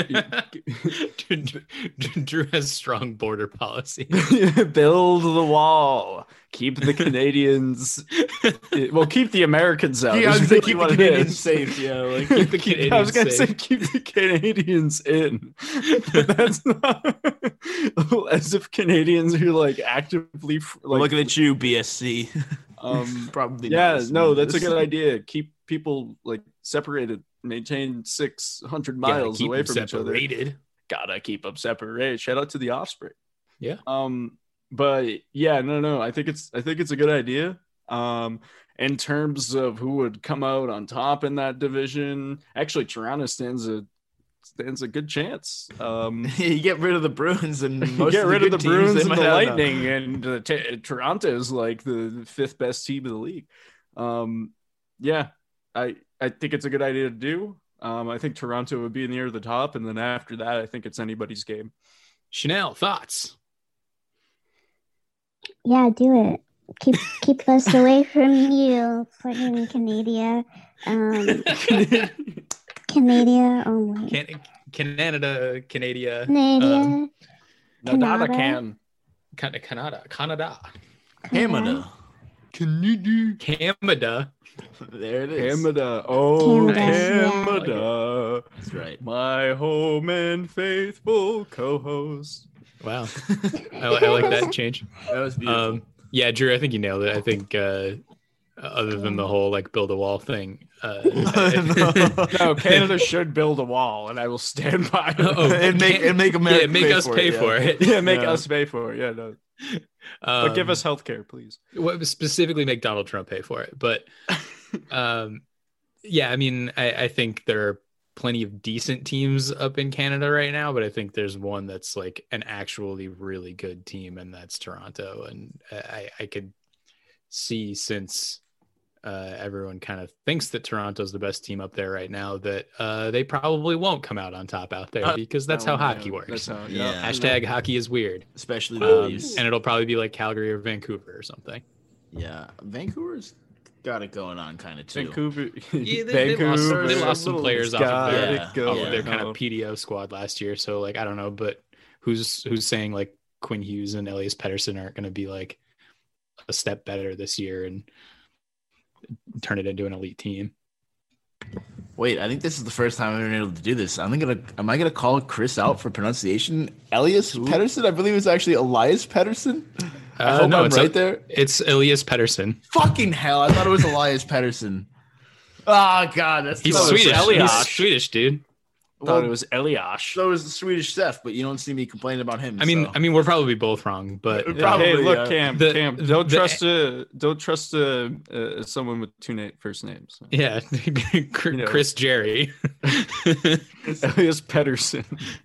Speaker 3: COVID.
Speaker 2: Drew has strong border policy.
Speaker 3: Build the wall. Keep the Canadians. Well, keep the Americans out.
Speaker 1: Yeah, I
Speaker 3: is
Speaker 1: was gonna
Speaker 3: really
Speaker 1: keep
Speaker 3: what
Speaker 1: the
Speaker 3: it
Speaker 1: Canadians
Speaker 3: is.
Speaker 1: safe. Yeah, like
Speaker 2: Keep the
Speaker 3: I was
Speaker 2: Canadians
Speaker 3: gonna say
Speaker 2: safe.
Speaker 3: keep the Canadians in, but that's not as if Canadians are like actively f- like.
Speaker 1: looking at you, B S C.
Speaker 3: um,
Speaker 1: Probably.
Speaker 3: yeah,
Speaker 1: not
Speaker 3: no, that's a
Speaker 1: listening
Speaker 3: good
Speaker 1: to
Speaker 3: idea. Keep people like separated. Maintain six hundred
Speaker 2: Gotta
Speaker 3: miles
Speaker 2: keep
Speaker 3: away
Speaker 2: them
Speaker 3: from each other.
Speaker 2: separated.
Speaker 3: Gotta keep them separated. Shout out to the Offspring.
Speaker 2: Yeah.
Speaker 3: Um, but yeah, no, no, I think it's I think it's a good idea. Um, in terms of who would come out on top in that division, actually, Toronto stands a stands a good chance. Um,
Speaker 1: this. You get rid of the Bruins and
Speaker 3: you
Speaker 1: most
Speaker 3: get
Speaker 1: of
Speaker 3: rid
Speaker 1: the
Speaker 3: of the
Speaker 1: good teams,
Speaker 3: Bruins
Speaker 1: they
Speaker 3: and
Speaker 1: might
Speaker 3: the
Speaker 1: have
Speaker 3: Lightning, and uh, t- Toronto is like the fifth best team of the league. Um, yeah, I I think it's a good idea to do. Um, I think Toronto would be near the top, and then after that, I think it's anybody's game.
Speaker 2: Chanel, thoughts?
Speaker 4: Yeah, do it. Keep keep us away from you. Put in Canada. Um, Canada only.
Speaker 2: Can, Canada, Canada,
Speaker 4: Canada.
Speaker 2: um,
Speaker 3: No, not a
Speaker 4: Canada.
Speaker 3: can.
Speaker 2: Can- Canada, Canada,
Speaker 1: Canada.
Speaker 3: Canada.
Speaker 2: Canada.
Speaker 1: There it is.
Speaker 3: Canada. Oh,
Speaker 4: Canada, yeah.
Speaker 3: Canada.
Speaker 1: That's right.
Speaker 3: My home and faithful co-host.
Speaker 2: Wow, I, li- I like that change.
Speaker 1: That was beautiful.
Speaker 2: Um, yeah, Drew, I think you nailed it. I think uh, other than the whole like build a wall thing, uh,
Speaker 3: No, Canada should build a wall, and I will stand by it.
Speaker 2: Oh,
Speaker 1: and make
Speaker 2: can't-
Speaker 1: and make America
Speaker 2: yeah, make
Speaker 1: pay
Speaker 2: us
Speaker 1: for
Speaker 2: pay
Speaker 1: it, yeah.
Speaker 2: for it.
Speaker 3: Yeah, make
Speaker 1: Yeah.
Speaker 3: us pay for it. Yeah, no.
Speaker 2: Um,
Speaker 3: But give us health care, please.
Speaker 2: what specifically make Donald Trump pay for it. But um, yeah, I mean, I, I think there are plenty of decent teams up in Canada right now, but I think there's one that's like an actually really good team, and that's Toronto. And I, I could see, since uh, everyone kind of thinks that Toronto's the best team up there right now, that uh, they probably won't come out on top out there, because that's
Speaker 3: Oh,
Speaker 2: how
Speaker 3: yeah,
Speaker 2: hockey works.
Speaker 3: That's how,
Speaker 1: Yeah.
Speaker 3: yeah.
Speaker 2: Hashtag hockey is weird.
Speaker 1: Especially the
Speaker 2: Um,
Speaker 1: Leafs.
Speaker 2: and it'll probably be like Calgary or Vancouver or something.
Speaker 1: Yeah, Vancouver's got it going on kind of too.
Speaker 3: Vancouver.
Speaker 2: Yeah, they, they lost,
Speaker 3: Vancouver.
Speaker 2: they lost some players off
Speaker 3: Got
Speaker 2: of their,
Speaker 3: it
Speaker 1: Yeah.
Speaker 2: off
Speaker 3: going
Speaker 2: of their kind
Speaker 3: on.
Speaker 2: of P D O squad last year. So like, I don't know, but who's who's saying like Quinn Hughes and Elias Pettersson aren't going to be like a step better this year and turn it into an elite team?
Speaker 1: Wait, I think this is the first time I've been able to do this. I'm gonna, am I gonna call Chris out for pronunciation? Elias Pettersson, I believe it's actually Elias Pettersson. I
Speaker 2: Uh,
Speaker 1: hope
Speaker 2: no,
Speaker 1: I'm
Speaker 2: it's
Speaker 1: right
Speaker 2: a-
Speaker 1: there.
Speaker 2: It's Elias Pettersson.
Speaker 1: Fucking hell! I thought it was Elias Pettersson. Oh god, that's
Speaker 2: He's
Speaker 1: that was
Speaker 2: Swedish.
Speaker 1: Elias.
Speaker 2: He's Swedish, dude.
Speaker 3: thought
Speaker 1: Well,
Speaker 3: it was Eliash.
Speaker 1: So is the Swedish chef, but you don't see me complaining about him.
Speaker 2: I mean,
Speaker 1: so.
Speaker 2: I mean, we're probably both wrong, but
Speaker 1: Yeah,
Speaker 2: uh,
Speaker 1: probably,
Speaker 3: hey, look,
Speaker 1: yeah.
Speaker 3: Cam,
Speaker 2: The-
Speaker 3: Cam,
Speaker 2: the-
Speaker 3: don't
Speaker 2: the-
Speaker 3: trust a don't trust a, uh someone with two na- first names.
Speaker 2: yeah,
Speaker 3: You know.
Speaker 2: Chris Jerry.
Speaker 3: Elias Pedersen.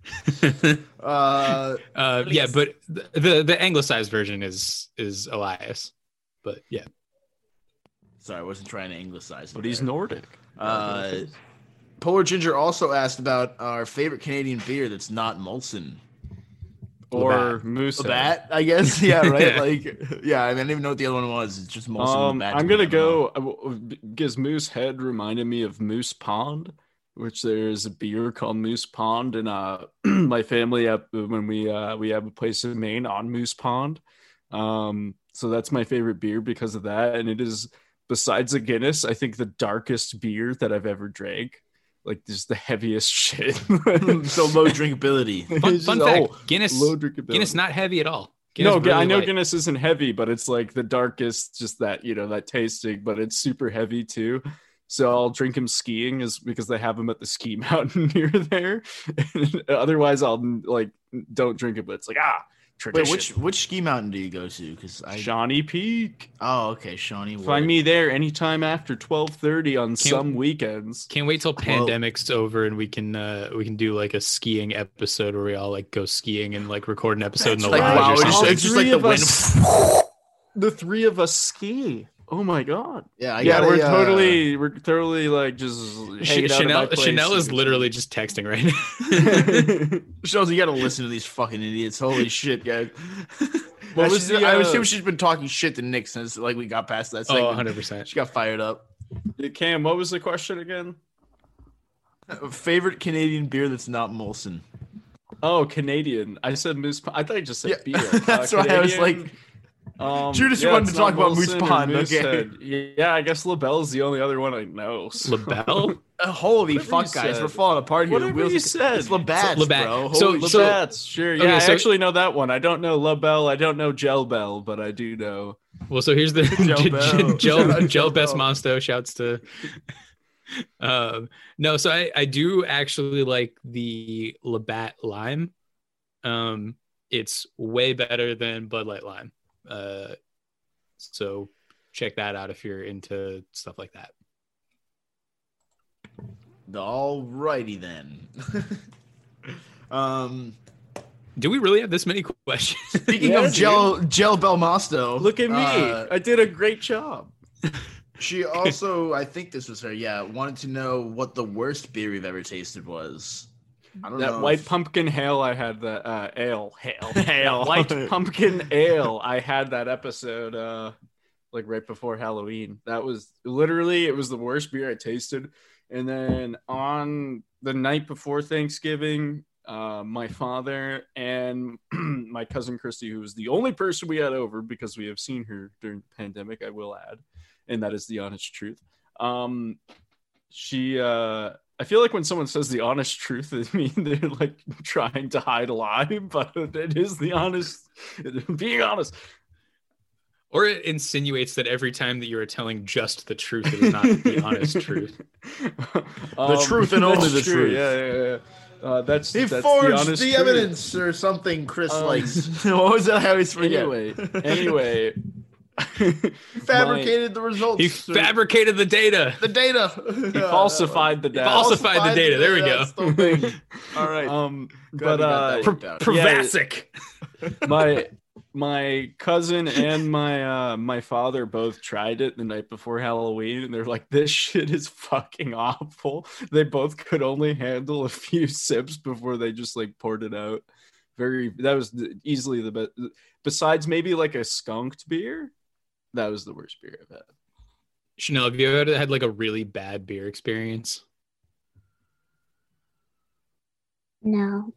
Speaker 1: uh,
Speaker 2: uh, yeah, but the the anglicized version is is Elias, but yeah.
Speaker 1: sorry, I wasn't trying to anglicize it.
Speaker 3: But he's
Speaker 1: there.
Speaker 3: Nordic.
Speaker 1: Uh, Polar Ginger also asked about our favorite Canadian beer that's not Molson.
Speaker 3: or
Speaker 2: Labatt.
Speaker 3: Moose.
Speaker 1: Labatt, I guess. Yeah, right.
Speaker 2: Yeah.
Speaker 1: Like, yeah. I, mean, I didn't even know what the other one was. It's just Molson.
Speaker 3: Um,
Speaker 1: Labatt
Speaker 3: I'm
Speaker 1: to
Speaker 3: gonna
Speaker 1: me. I don't know.
Speaker 3: go because Moose Head reminded me of Moose Pond, which there's a beer called Moose Pond, and uh, my family up when we uh we have a place in Maine on Moose Pond, um, so that's my favorite beer because of that, and it is besides a Guinness, I think the darkest beer that I've ever drank, like just the heaviest shit.
Speaker 1: So low drinkability.
Speaker 2: Fun,
Speaker 3: It's
Speaker 2: fun
Speaker 3: just,
Speaker 2: fact:
Speaker 3: oh,
Speaker 2: Guinness
Speaker 3: low drinkability.
Speaker 2: Guinness not heavy at all. Guinness
Speaker 3: No,
Speaker 2: really
Speaker 3: I know
Speaker 2: light.
Speaker 3: Guinness isn't heavy, but it's like the darkest, just that, you know, that tasting, but it's super heavy too. So I'll drink him skiing is because they have him at the ski mountain near there. Otherwise, I'll like don't drink it, but it's like, ah, tradition.
Speaker 1: Wait, which which ski mountain do you go to? Because I.
Speaker 3: Shawnee Peak.
Speaker 1: Oh, okay, Shawnee.
Speaker 3: Find
Speaker 1: Ward.
Speaker 3: me there anytime after twelve thirty on some weekends.
Speaker 2: Can't wait till
Speaker 1: Whoa.
Speaker 2: pandemic's over and we can uh we can do like a skiing episode where we all like go skiing and like record an episode in the
Speaker 1: Like,
Speaker 2: lodge
Speaker 1: wow,
Speaker 2: or
Speaker 1: it's just,
Speaker 2: something.
Speaker 1: it's just like
Speaker 3: Three
Speaker 1: the
Speaker 3: of
Speaker 1: wind.
Speaker 3: us- The three of us ski. Oh my god.
Speaker 1: Yeah, I
Speaker 3: yeah,
Speaker 1: gotta,
Speaker 3: we're
Speaker 1: uh,
Speaker 3: totally we're totally like just
Speaker 2: Ch-
Speaker 3: hanging out at my
Speaker 2: Chanel
Speaker 3: place
Speaker 2: Chanel is
Speaker 3: and-
Speaker 2: literally just texting right now.
Speaker 1: Shows you gotta listen to these fucking idiots. Holy shit, guys.
Speaker 3: What
Speaker 1: I,
Speaker 3: was
Speaker 1: should-
Speaker 3: the,
Speaker 1: I
Speaker 3: uh,
Speaker 1: assume she's been talking shit to Nick since like we got past that
Speaker 2: Oh,
Speaker 1: segment.
Speaker 2: one hundred percent.
Speaker 1: She got fired up.
Speaker 3: Cam, what was the question again?
Speaker 1: Favorite Canadian beer that's not Molson.
Speaker 3: Oh, Canadian. I said Moose Pond. I thought I just said
Speaker 1: Yeah,
Speaker 3: beer.
Speaker 1: that's why I was like,
Speaker 3: um,
Speaker 1: Judas, you wanted
Speaker 3: it's
Speaker 1: to talk
Speaker 3: not
Speaker 1: about Moose
Speaker 3: Molson or
Speaker 1: Pond,
Speaker 3: Moose
Speaker 1: okay.
Speaker 3: Head. Yeah, I guess LaBelle is the only other one I know. so-
Speaker 2: LaBelle?
Speaker 1: uh, holy
Speaker 3: Whatever
Speaker 1: fuck,
Speaker 3: you
Speaker 1: guys,
Speaker 3: said.
Speaker 1: we're falling apart here. The
Speaker 3: Whatever
Speaker 1: wheels-
Speaker 3: you said.
Speaker 1: It's Labatt's,
Speaker 2: Labatt.
Speaker 1: bro.
Speaker 2: So-
Speaker 1: Holy
Speaker 2: so-
Speaker 1: shit.
Speaker 3: Labatt's, sure. Yeah,
Speaker 2: Okay,
Speaker 3: I
Speaker 2: so-
Speaker 3: actually know that one. I don't know LaBelle. I don't know Gel Bell, but I do know.
Speaker 2: Well, so here's the
Speaker 1: Joe Bell. Shout out
Speaker 2: Joe
Speaker 1: Joe
Speaker 2: Joe
Speaker 1: Bell.
Speaker 2: Bestmonsto shouts to. Um, no, so I I do actually like the Labatt Lime. Um, it's way better than Bud Light Lime. Uh, so check that out if you're into stuff like that.
Speaker 1: Alrighty then. um,
Speaker 2: Do we really have this many questions?
Speaker 1: speaking
Speaker 3: Yeah,
Speaker 1: of
Speaker 3: dude.
Speaker 1: Gel Gel Belmosto,
Speaker 3: Look at me.
Speaker 1: uh,
Speaker 3: I did a great job.
Speaker 1: she also, I think this was her. Yeah, wanted to know what the worst beer we've ever tasted was. I don't
Speaker 3: That
Speaker 1: know.
Speaker 3: white
Speaker 1: if-
Speaker 3: pumpkin ale I had that uh ale. Hale.
Speaker 1: Ale.
Speaker 3: White pumpkin ale. I had that episode uh like right before Halloween. That was literally it was the worst beer I tasted. And then on the night before Thanksgiving, uh, my father and my cousin Christy, who was the only person we had over because we have seen her during the pandemic, I will add, and that is the honest truth. Um, she, uh, I feel like when someone says the honest truth, I mean they're like trying to hide a lie, but it is the honest, being honest.
Speaker 2: Or it insinuates that every time that you are telling just the truth, it is not the honest truth.
Speaker 3: the
Speaker 1: truth and only
Speaker 3: that's
Speaker 1: the
Speaker 3: true.
Speaker 1: truth.
Speaker 3: Yeah, yeah, yeah. Uh, that's
Speaker 1: He
Speaker 3: that's the
Speaker 1: forged
Speaker 3: honest
Speaker 1: the,
Speaker 3: truth.
Speaker 1: evidence or something. Chris
Speaker 3: Um,
Speaker 1: likes. What was that? I always forget.
Speaker 3: Anyway, anyway,
Speaker 1: fabricated the results.
Speaker 2: He
Speaker 1: or
Speaker 2: fabricated the data.
Speaker 1: the data.
Speaker 3: he falsified the data.
Speaker 2: falsified the data. There we go.
Speaker 1: That's the thing. All right.
Speaker 3: Um,
Speaker 1: Glad
Speaker 3: but
Speaker 1: we got
Speaker 3: uh,
Speaker 1: that worked out.
Speaker 2: Provasic.
Speaker 3: my my cousin and my uh my father both tried it the night before Halloween, and they're like, "This shit is fucking awful." They both could only handle a few sips before they just like poured it out. Very that was the- easily the best. Besides maybe like a skunked beer, that was the worst beer I've had.
Speaker 2: Chanel, have you ever had like a really bad beer experience?
Speaker 4: No.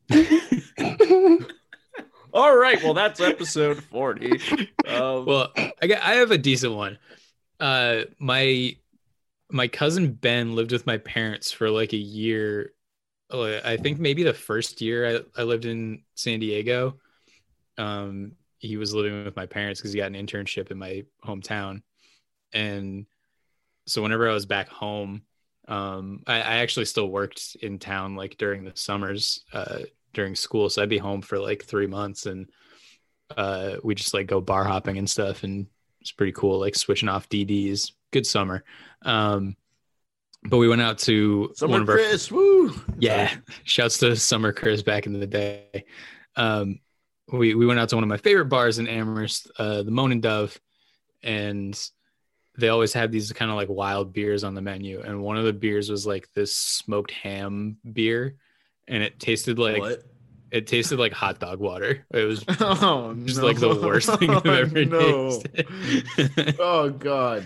Speaker 3: All right, well that's episode forty. Um,
Speaker 2: Well, I got, I have a decent one. Uh, my my cousin Ben lived with my parents for like a year. uh, I think maybe the first year I, I lived in San Diego. Um, he was living with my parents because he got an internship in my hometown, and so whenever I was back home, Um, I, I actually still worked in town like during the summers, uh, during school. So I'd be home for like three months and uh, we just like go bar hopping and stuff. And it's pretty cool, like switching off D Ds. Good summer. Um, but we went out to
Speaker 1: Summer
Speaker 2: one of our,
Speaker 1: Chris, woo!
Speaker 2: yeah, shouts to Summer Chris back in the day. Um, we, we went out to one of my favorite bars in Amherst, uh, the Moan and Dove, and they always had these kind of like wild beers on the menu. And one of the beers was like this smoked ham beer. And it tasted like,
Speaker 1: What?
Speaker 2: it tasted like hot dog water. It was
Speaker 1: Oh,
Speaker 2: just
Speaker 1: no.
Speaker 2: like the worst thing I've ever
Speaker 1: No.
Speaker 2: tasted.
Speaker 1: Oh god.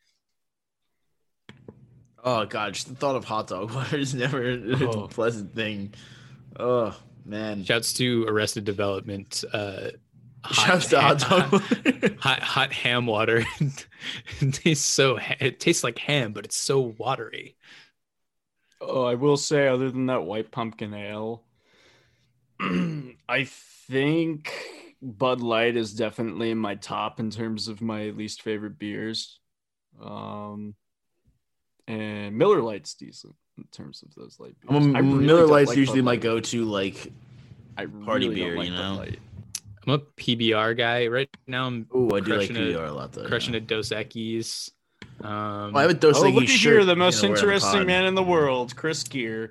Speaker 1: Oh god, just the thought of hot dog water is never
Speaker 2: Oh.
Speaker 1: a pleasant thing. Oh man.
Speaker 2: Shouts to Arrested Development. Uh,
Speaker 1: Shouts to hot dog water.
Speaker 2: hot, hot ham water. It tastes so, it tastes like ham, but it's so watery.
Speaker 3: Oh, I will say, other than that white pumpkin ale, I think Bud Light is definitely in my top in terms of my least favorite beers. Um, and Miller Lite's decent in terms of those light beers.
Speaker 1: I'm a,
Speaker 3: I really
Speaker 1: Miller
Speaker 3: don't
Speaker 1: Lite's
Speaker 3: like
Speaker 1: usually
Speaker 3: Bud
Speaker 1: my
Speaker 3: Light.
Speaker 1: go-to like
Speaker 3: I
Speaker 1: party
Speaker 3: really don't
Speaker 1: beer,
Speaker 3: like
Speaker 1: you
Speaker 3: Bud
Speaker 1: know?
Speaker 3: Light.
Speaker 2: I'm a P B R guy right now. I'm
Speaker 1: Oh, I do like
Speaker 2: crushing
Speaker 1: P B
Speaker 2: it-
Speaker 1: R a lot though.
Speaker 2: crushing
Speaker 1: yeah.
Speaker 2: a Dos Equis. Um,
Speaker 1: Well, I have a Dos
Speaker 3: Oh,
Speaker 1: Equis
Speaker 3: look at
Speaker 1: shirt,
Speaker 3: here, the most
Speaker 1: you know, wear on the
Speaker 3: interesting
Speaker 1: pod.
Speaker 3: man in the world, Chris Gear.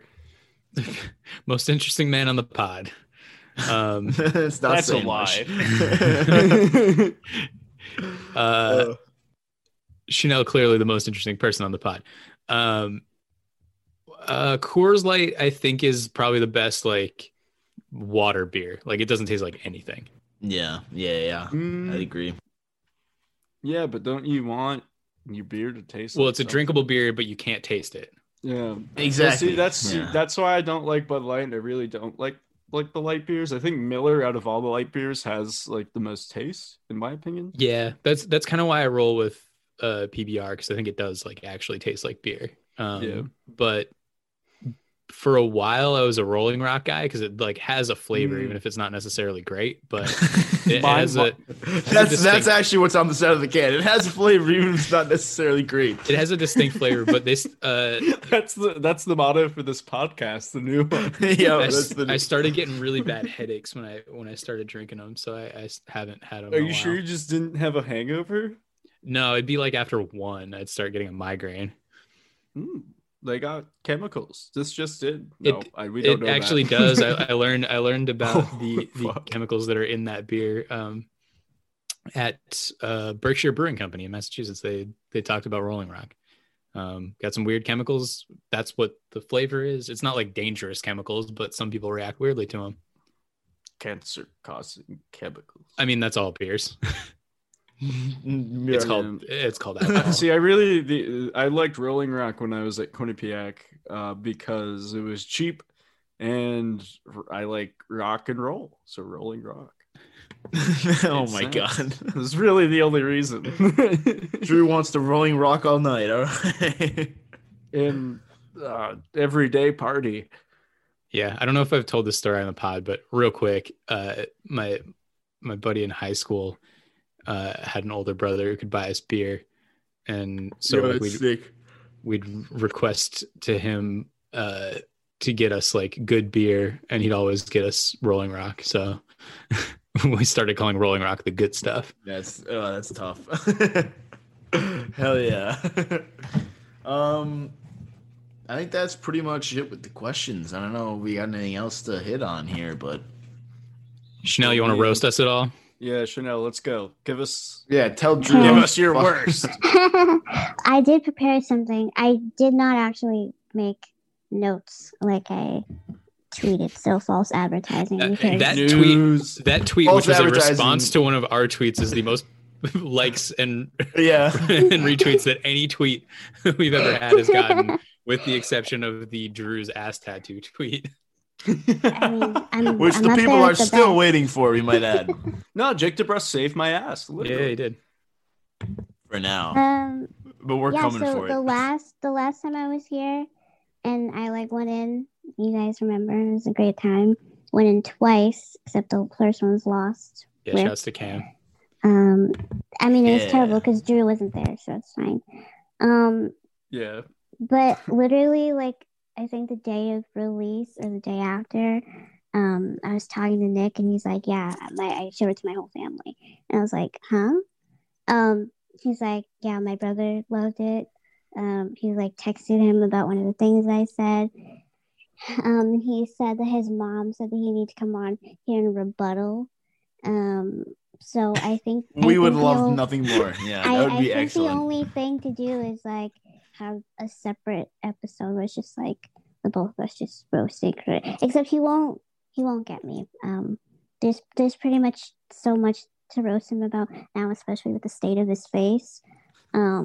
Speaker 2: most interesting man on the pod. Um,
Speaker 1: It's not
Speaker 3: That's a
Speaker 1: saying
Speaker 3: lie.
Speaker 1: much.
Speaker 2: uh,
Speaker 1: Uh,
Speaker 2: Chanel, clearly the most interesting person on the pod. Um, uh, Coors Light, I think, is probably the best like water beer. Like it doesn't taste like anything.
Speaker 1: yeah, yeah, yeah.
Speaker 3: Mm,
Speaker 1: I agree.
Speaker 3: yeah, but don't you want your beer to taste
Speaker 2: Well,
Speaker 3: like
Speaker 2: it's a
Speaker 3: something?
Speaker 2: drinkable beer, but you can't taste it.
Speaker 3: Yeah,
Speaker 1: Exactly.
Speaker 3: See, that's
Speaker 1: Yeah.
Speaker 3: that's why I don't like Bud Light. I really don't like like the light beers. I think Miller, out of all the light beers, has like the most taste, in my opinion.
Speaker 2: Yeah, that's that's kind of why I roll with uh, P B R because I think it does like actually taste like beer. Um,
Speaker 3: Yeah.
Speaker 2: But for a while, I was a Rolling Rock guy because it like has a flavor,
Speaker 3: Mm.
Speaker 2: even if it's not necessarily great. But it
Speaker 3: Mine-
Speaker 2: has a
Speaker 1: that's that's
Speaker 2: distinct-
Speaker 1: actually what's on the side of the can. It has a flavor, even if it's not necessarily great.
Speaker 2: it has a distinct flavor. But this uh,
Speaker 3: That's the that's the motto for this podcast. The new one.
Speaker 1: yeah,
Speaker 2: I,
Speaker 1: that's the.
Speaker 2: I started getting really bad headaches when I when I started drinking them, so I, I haven't had them.
Speaker 3: Are
Speaker 2: in a
Speaker 3: you sure
Speaker 2: while.
Speaker 3: you just didn't have a hangover?
Speaker 2: No, it'd be like after one, I'd start getting a migraine.
Speaker 3: Mm, they got chemicals. This just did. No,
Speaker 2: It-
Speaker 3: I, we don't
Speaker 2: It
Speaker 3: know
Speaker 2: actually
Speaker 3: that.
Speaker 2: does. I, I learned I learned about
Speaker 3: Oh,
Speaker 2: the, the
Speaker 3: fuck.
Speaker 2: chemicals that are in that beer um, at uh, Berkshire Brewing Company in Massachusetts. They they talked about Rolling Rock. Um, got some weird chemicals. That's what the flavor is. It's not like dangerous chemicals, but some people react weirdly to them.
Speaker 3: Cancer causing chemicals.
Speaker 2: I mean, that's all beers. It's
Speaker 1: Yeah.
Speaker 2: called it's called alcohol.
Speaker 3: See, I really the, I liked Rolling Rock when I was at Quinnipiac uh, because it was cheap, and r- I like rock and roll. So Rolling Rock.
Speaker 1: Oh
Speaker 3: Makes
Speaker 1: my
Speaker 3: sense.
Speaker 1: god.
Speaker 3: That's really the only reason.
Speaker 1: Drew wants to rolling rock all night. All right.
Speaker 3: In uh, everyday party.
Speaker 2: Yeah, I don't know if I've told this story on the pod, but real quick, uh, my my buddy in high school uh, had an older brother who could buy us beer, and so
Speaker 1: Yo,
Speaker 2: like,
Speaker 1: that's
Speaker 2: we'd
Speaker 1: sick.
Speaker 2: we'd request to him uh, to get us like good beer, and he'd always get us Rolling Rock. So we started calling Rolling Rock the good stuff.
Speaker 1: That's oh, that's tough. Hell yeah. um, I think that's pretty much it with the questions. I don't know if we got anything else to hit on here, but
Speaker 2: Chanel, you want to
Speaker 3: Yeah.
Speaker 2: roast us at all?
Speaker 3: Yeah, Chanel, let's go. Give us
Speaker 1: yeah, tell Drew.
Speaker 4: Give
Speaker 3: us your
Speaker 1: fuck-
Speaker 3: worst.
Speaker 4: I did prepare something. I did not actually make notes like I tweeted. So false advertising.
Speaker 2: Uh,
Speaker 4: because
Speaker 2: that
Speaker 3: News.
Speaker 2: tweet, that tweet,
Speaker 1: False
Speaker 2: which was a
Speaker 1: advertising.
Speaker 2: response to one of our tweets, is the most likes and
Speaker 1: Yeah.
Speaker 2: and retweets that any tweet we've ever had has gotten, with the exception of the Drew's ass tattoo tweet.
Speaker 4: I mean, I'm,
Speaker 1: Which
Speaker 4: I'm
Speaker 1: the
Speaker 4: up
Speaker 1: people
Speaker 4: there
Speaker 1: are
Speaker 4: with the
Speaker 1: still
Speaker 4: best.
Speaker 1: waiting for, we might add.
Speaker 3: No, Jake DeBrusk saved my ass.
Speaker 2: Yeah,
Speaker 3: Literally.
Speaker 2: he did.
Speaker 1: For now.
Speaker 4: Um,
Speaker 1: But we're
Speaker 4: yeah.
Speaker 1: coming
Speaker 4: So
Speaker 1: for
Speaker 4: the
Speaker 1: it.
Speaker 4: last the last time I was here, and I like went in. You guys remember? It was a great time. Went in twice, except the first one was lost.
Speaker 2: Yeah,
Speaker 4: Rip.
Speaker 2: shouts to Cam.
Speaker 4: Um, I mean, it was
Speaker 1: Yeah.
Speaker 4: terrible because Drew wasn't there, so it's fine. Um,
Speaker 3: Yeah.
Speaker 4: but literally, like I think the day of release or the day after, um, I was talking to Nick, and he's like, "Yeah, my I showed it to my whole family," and I was like, "Huh?" Um, he's like, "Yeah, my brother loved it." Um, he like texted him about one of the things I said. Um, he said that his mom said that he needed to come on here and rebuttal. Um, so I think
Speaker 1: We
Speaker 4: I
Speaker 1: would
Speaker 4: think
Speaker 1: love
Speaker 4: the,
Speaker 1: nothing more. Yeah, that
Speaker 4: I,
Speaker 1: would
Speaker 4: I
Speaker 1: be
Speaker 4: think
Speaker 1: excellent.
Speaker 4: the only thing to do is like have a separate episode where it's just like the both of us just roasting Chris. Except he won't he won't get me. Um, there's there's pretty much so much to roast him about now, especially with the state of his face. Um,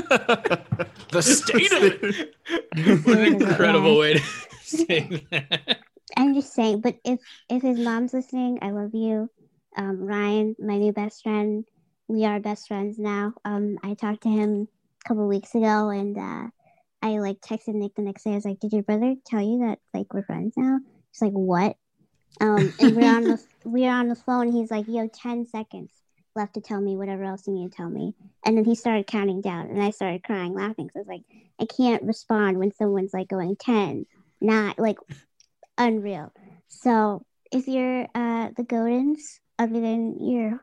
Speaker 1: The state of it.
Speaker 2: What an
Speaker 4: State of it,
Speaker 2: incredible
Speaker 4: yeah.
Speaker 2: way to say that.
Speaker 4: I'm just saying, but if if his mom's listening, I love you. Um, Ryan, my new best friend, we are best friends now. Um, I talked to him a couple weeks ago, and uh, I like texted Nick the next day. I was like, "Did your brother tell you that like we're friends now?" He's like, "What?" Um, and we're on the we're on the phone. He's like, "You have ten seconds left to tell me whatever else you need to tell me." And then he started counting down, and I started crying, laughing. So I was like, "I can't respond when someone's like going ten, not like." Unreal. So if you're uh the Godins, other than your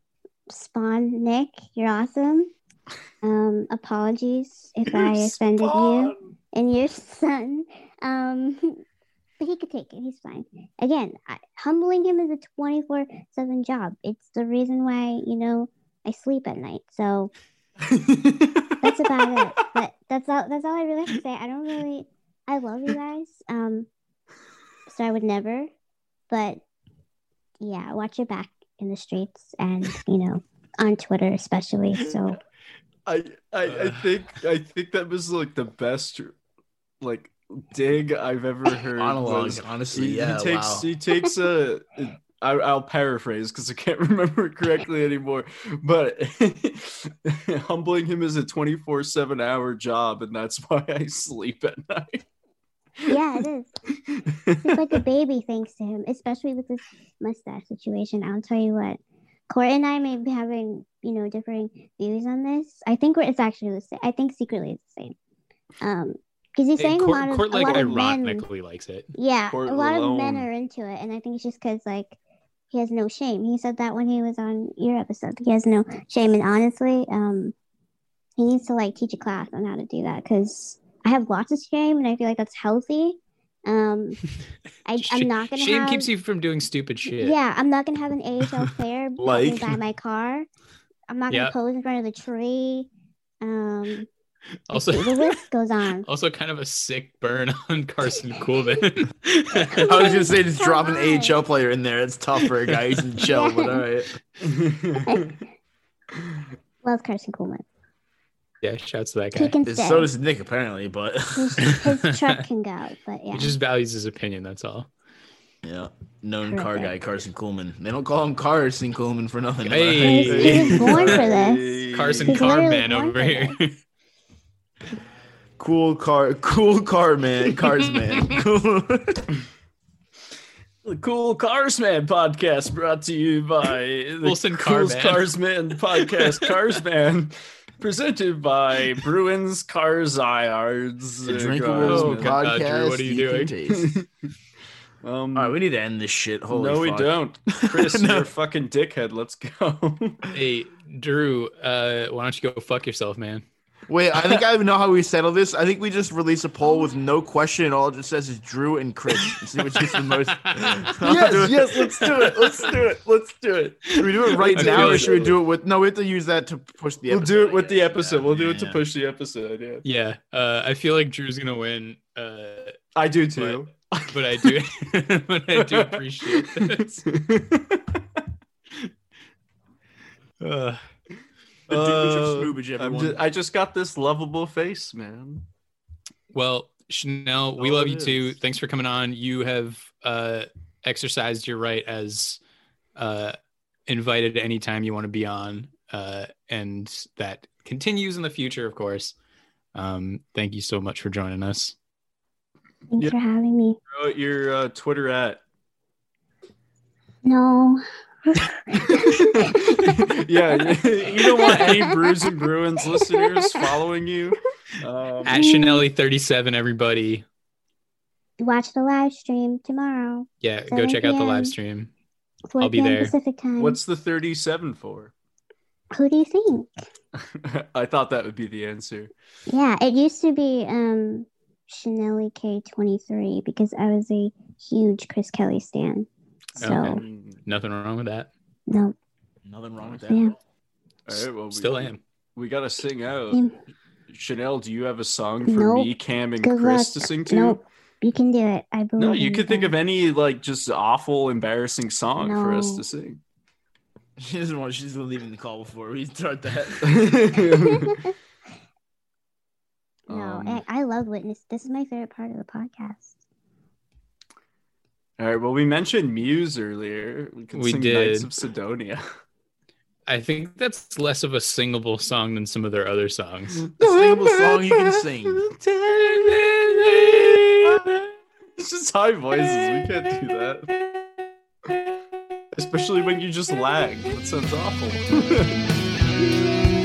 Speaker 4: spawn Nick, you're awesome. Um, apologies if I offended you and your son. Um, but he could take it. He's fine. Again, I, humbling him is a twenty-four seven job. It's the reason why you know I sleep at night. So that's about it. But that's all. That's all I really have to say. I don't really. I love you guys. Um. So I would never, but yeah, watch your back in the streets and you know on Twitter especially. So
Speaker 3: I, I I think I think that was like the best like dig I've ever heard.
Speaker 1: Monologue,
Speaker 3: was-
Speaker 1: honestly,
Speaker 3: he,
Speaker 1: yeah,
Speaker 3: he takes
Speaker 1: wow.
Speaker 3: he takes a. I, I'll paraphrase because I can't remember it correctly anymore. But humbling him is a twenty-four seven hour job, and that's why I sleep at night.
Speaker 4: yeah, it is. It's like a baby thanks to him, especially with this mustache situation. I'll tell you what, Court and I may be having you know differing views on this. I think we're, it's actually the same. I think secretly it's the same. Um, because he's
Speaker 2: Hey,
Speaker 4: saying
Speaker 2: Court,
Speaker 4: a lot of
Speaker 2: Court,
Speaker 4: a
Speaker 2: like
Speaker 4: lot of men.
Speaker 2: ironically likes it.
Speaker 4: Yeah,
Speaker 3: Court
Speaker 4: a lot
Speaker 3: alone.
Speaker 4: of men are into it, and I think it's just because like he has no shame. He said that when he was on your episode. He has no shame, and honestly, um, he needs to like teach a class on how to do that because I have lots of shame, and I feel like that's healthy. Um, I, I'm not gonna
Speaker 2: Shame
Speaker 4: have.
Speaker 2: keeps you from doing stupid shit.
Speaker 4: Yeah, I'm not gonna have an A H L player
Speaker 1: Like-
Speaker 4: like by my car. I'm not gonna
Speaker 2: Yep.
Speaker 4: pose in front of the tree. Um,
Speaker 2: Also,
Speaker 4: the list goes on.
Speaker 2: also kind of a sick burn on Carson Coolman.
Speaker 1: I was gonna say just
Speaker 4: Come
Speaker 1: drop an
Speaker 4: on.
Speaker 1: A H L player in there. It's tough for a guy who's in shell,
Speaker 4: Yeah.
Speaker 1: but all right.
Speaker 4: Love Carson Coleman.
Speaker 2: Yeah, shouts to that
Speaker 4: He
Speaker 2: guy.
Speaker 4: can stay.
Speaker 1: So does Nick apparently, but
Speaker 4: his, his truck can go, but yeah.
Speaker 2: He just values his opinion. That's all.
Speaker 1: yeah, known car
Speaker 4: Perfect.
Speaker 1: guy Carson Coolman. They don't call him Carson Coolman for nothing. am I
Speaker 2: Hey.
Speaker 1: right?
Speaker 4: He was born for this.
Speaker 2: Carson
Speaker 4: He's literally
Speaker 2: Carman
Speaker 4: born
Speaker 2: over
Speaker 4: for
Speaker 2: here.
Speaker 1: Cool car, cool car man, cars man. Cool.
Speaker 3: The Cool Cars Man podcast brought to you by the
Speaker 2: Wilson
Speaker 3: Cool
Speaker 2: Carman.
Speaker 3: Cars Man podcast, Cars Man, presented by Bruins Cars Yards.
Speaker 1: A
Speaker 3: uh,
Speaker 1: drinkable
Speaker 2: Oh,
Speaker 3: Cars
Speaker 2: God,
Speaker 1: podcast.
Speaker 2: Drew, what are you
Speaker 1: can
Speaker 2: doing?
Speaker 1: taste.
Speaker 3: Man. um,
Speaker 1: All right, we need to end this shit. Holy
Speaker 3: no, we
Speaker 1: fuck.
Speaker 3: don't. Chris,
Speaker 1: No.
Speaker 3: you're a fucking dickhead. Let's go.
Speaker 2: Hey, Drew, uh, why don't you go fuck yourself, man?
Speaker 1: Wait, I think I know how we settle this. I think we just release a poll with no question, and all it just says is Drew and Chris. And see which gets the most.
Speaker 3: yes, yes, let's do it. Let's do it. Let's do it.
Speaker 1: Should we do it right
Speaker 2: I
Speaker 1: now,
Speaker 2: feel
Speaker 1: or
Speaker 2: like-
Speaker 1: should we do it with? No, we have to use that to push the.
Speaker 3: We'll
Speaker 1: episode,
Speaker 3: do it
Speaker 1: I
Speaker 3: with the
Speaker 1: guess.
Speaker 3: episode.
Speaker 1: Yeah,
Speaker 3: We'll do
Speaker 1: yeah,
Speaker 3: it to
Speaker 1: yeah.
Speaker 3: push the episode. Yeah,
Speaker 2: Yeah, uh, I feel like Drew's gonna win, uh,
Speaker 3: I do too.
Speaker 2: but I do, but I do appreciate this. Uh,
Speaker 1: The douche of
Speaker 3: Uh,
Speaker 1: Smoobage,
Speaker 3: I'm
Speaker 1: everyone.
Speaker 3: just, I just got this lovable face, man.
Speaker 2: well, Chanel, we
Speaker 3: all
Speaker 2: love
Speaker 3: it
Speaker 2: you too.
Speaker 3: is.
Speaker 2: Thanks for coming on. You have uh, exercised your right as uh, invited anytime you want to be on, uh, and that continues in the future, of course. Um, thank you so much for joining us.
Speaker 4: Thanks
Speaker 3: Yeah.
Speaker 4: for having me.
Speaker 3: Throw out your uh, Twitter at.
Speaker 4: No,
Speaker 3: Yeah, you don't want any Brews and Bruins listeners following you. Um,
Speaker 2: At Chanelli thirty-seven, everybody.
Speaker 4: Watch the live stream tomorrow.
Speaker 2: Yeah, go
Speaker 4: seven
Speaker 2: check out the
Speaker 4: p m
Speaker 2: live stream.
Speaker 4: four
Speaker 2: I'll be
Speaker 4: p m
Speaker 2: there.
Speaker 4: Pacific time.
Speaker 3: what's the thirty-seven for?
Speaker 4: Who do you think?
Speaker 3: I thought that would be the answer.
Speaker 4: Yeah, it used to be um Chanelli K twenty-three because I was a huge Chris Kelly stan. So
Speaker 2: Okay. Nothing wrong with that.
Speaker 4: no,
Speaker 1: Nothing wrong with that.
Speaker 4: yeah.
Speaker 3: All right, well, we,
Speaker 2: Still am.
Speaker 3: We got to sing out.
Speaker 4: Yeah.
Speaker 3: Chanel, do you have a song for
Speaker 4: Nope.
Speaker 3: me, Cam, and
Speaker 4: Good
Speaker 3: Chris
Speaker 4: luck.
Speaker 3: to sing to?
Speaker 4: Nope, you can do it. I believe.
Speaker 3: No, you
Speaker 4: in
Speaker 3: could think
Speaker 4: guys.
Speaker 3: of any like just awful, embarrassing song for us
Speaker 4: No.
Speaker 3: to sing.
Speaker 1: She doesn't want. She's leaving the call before we start that.
Speaker 4: No,
Speaker 3: Um,
Speaker 4: I, I love Witness. This is my favorite part of the podcast.
Speaker 3: All right. Well, we mentioned Muse earlier. We could
Speaker 2: We
Speaker 3: sing Knights
Speaker 2: did.
Speaker 3: of Sidonia.
Speaker 2: I think that's less of a singable song than some of their other songs.
Speaker 1: A singable song you can sing.
Speaker 3: It's just high voices. We can't do that. Especially when you just lag. That sounds awful.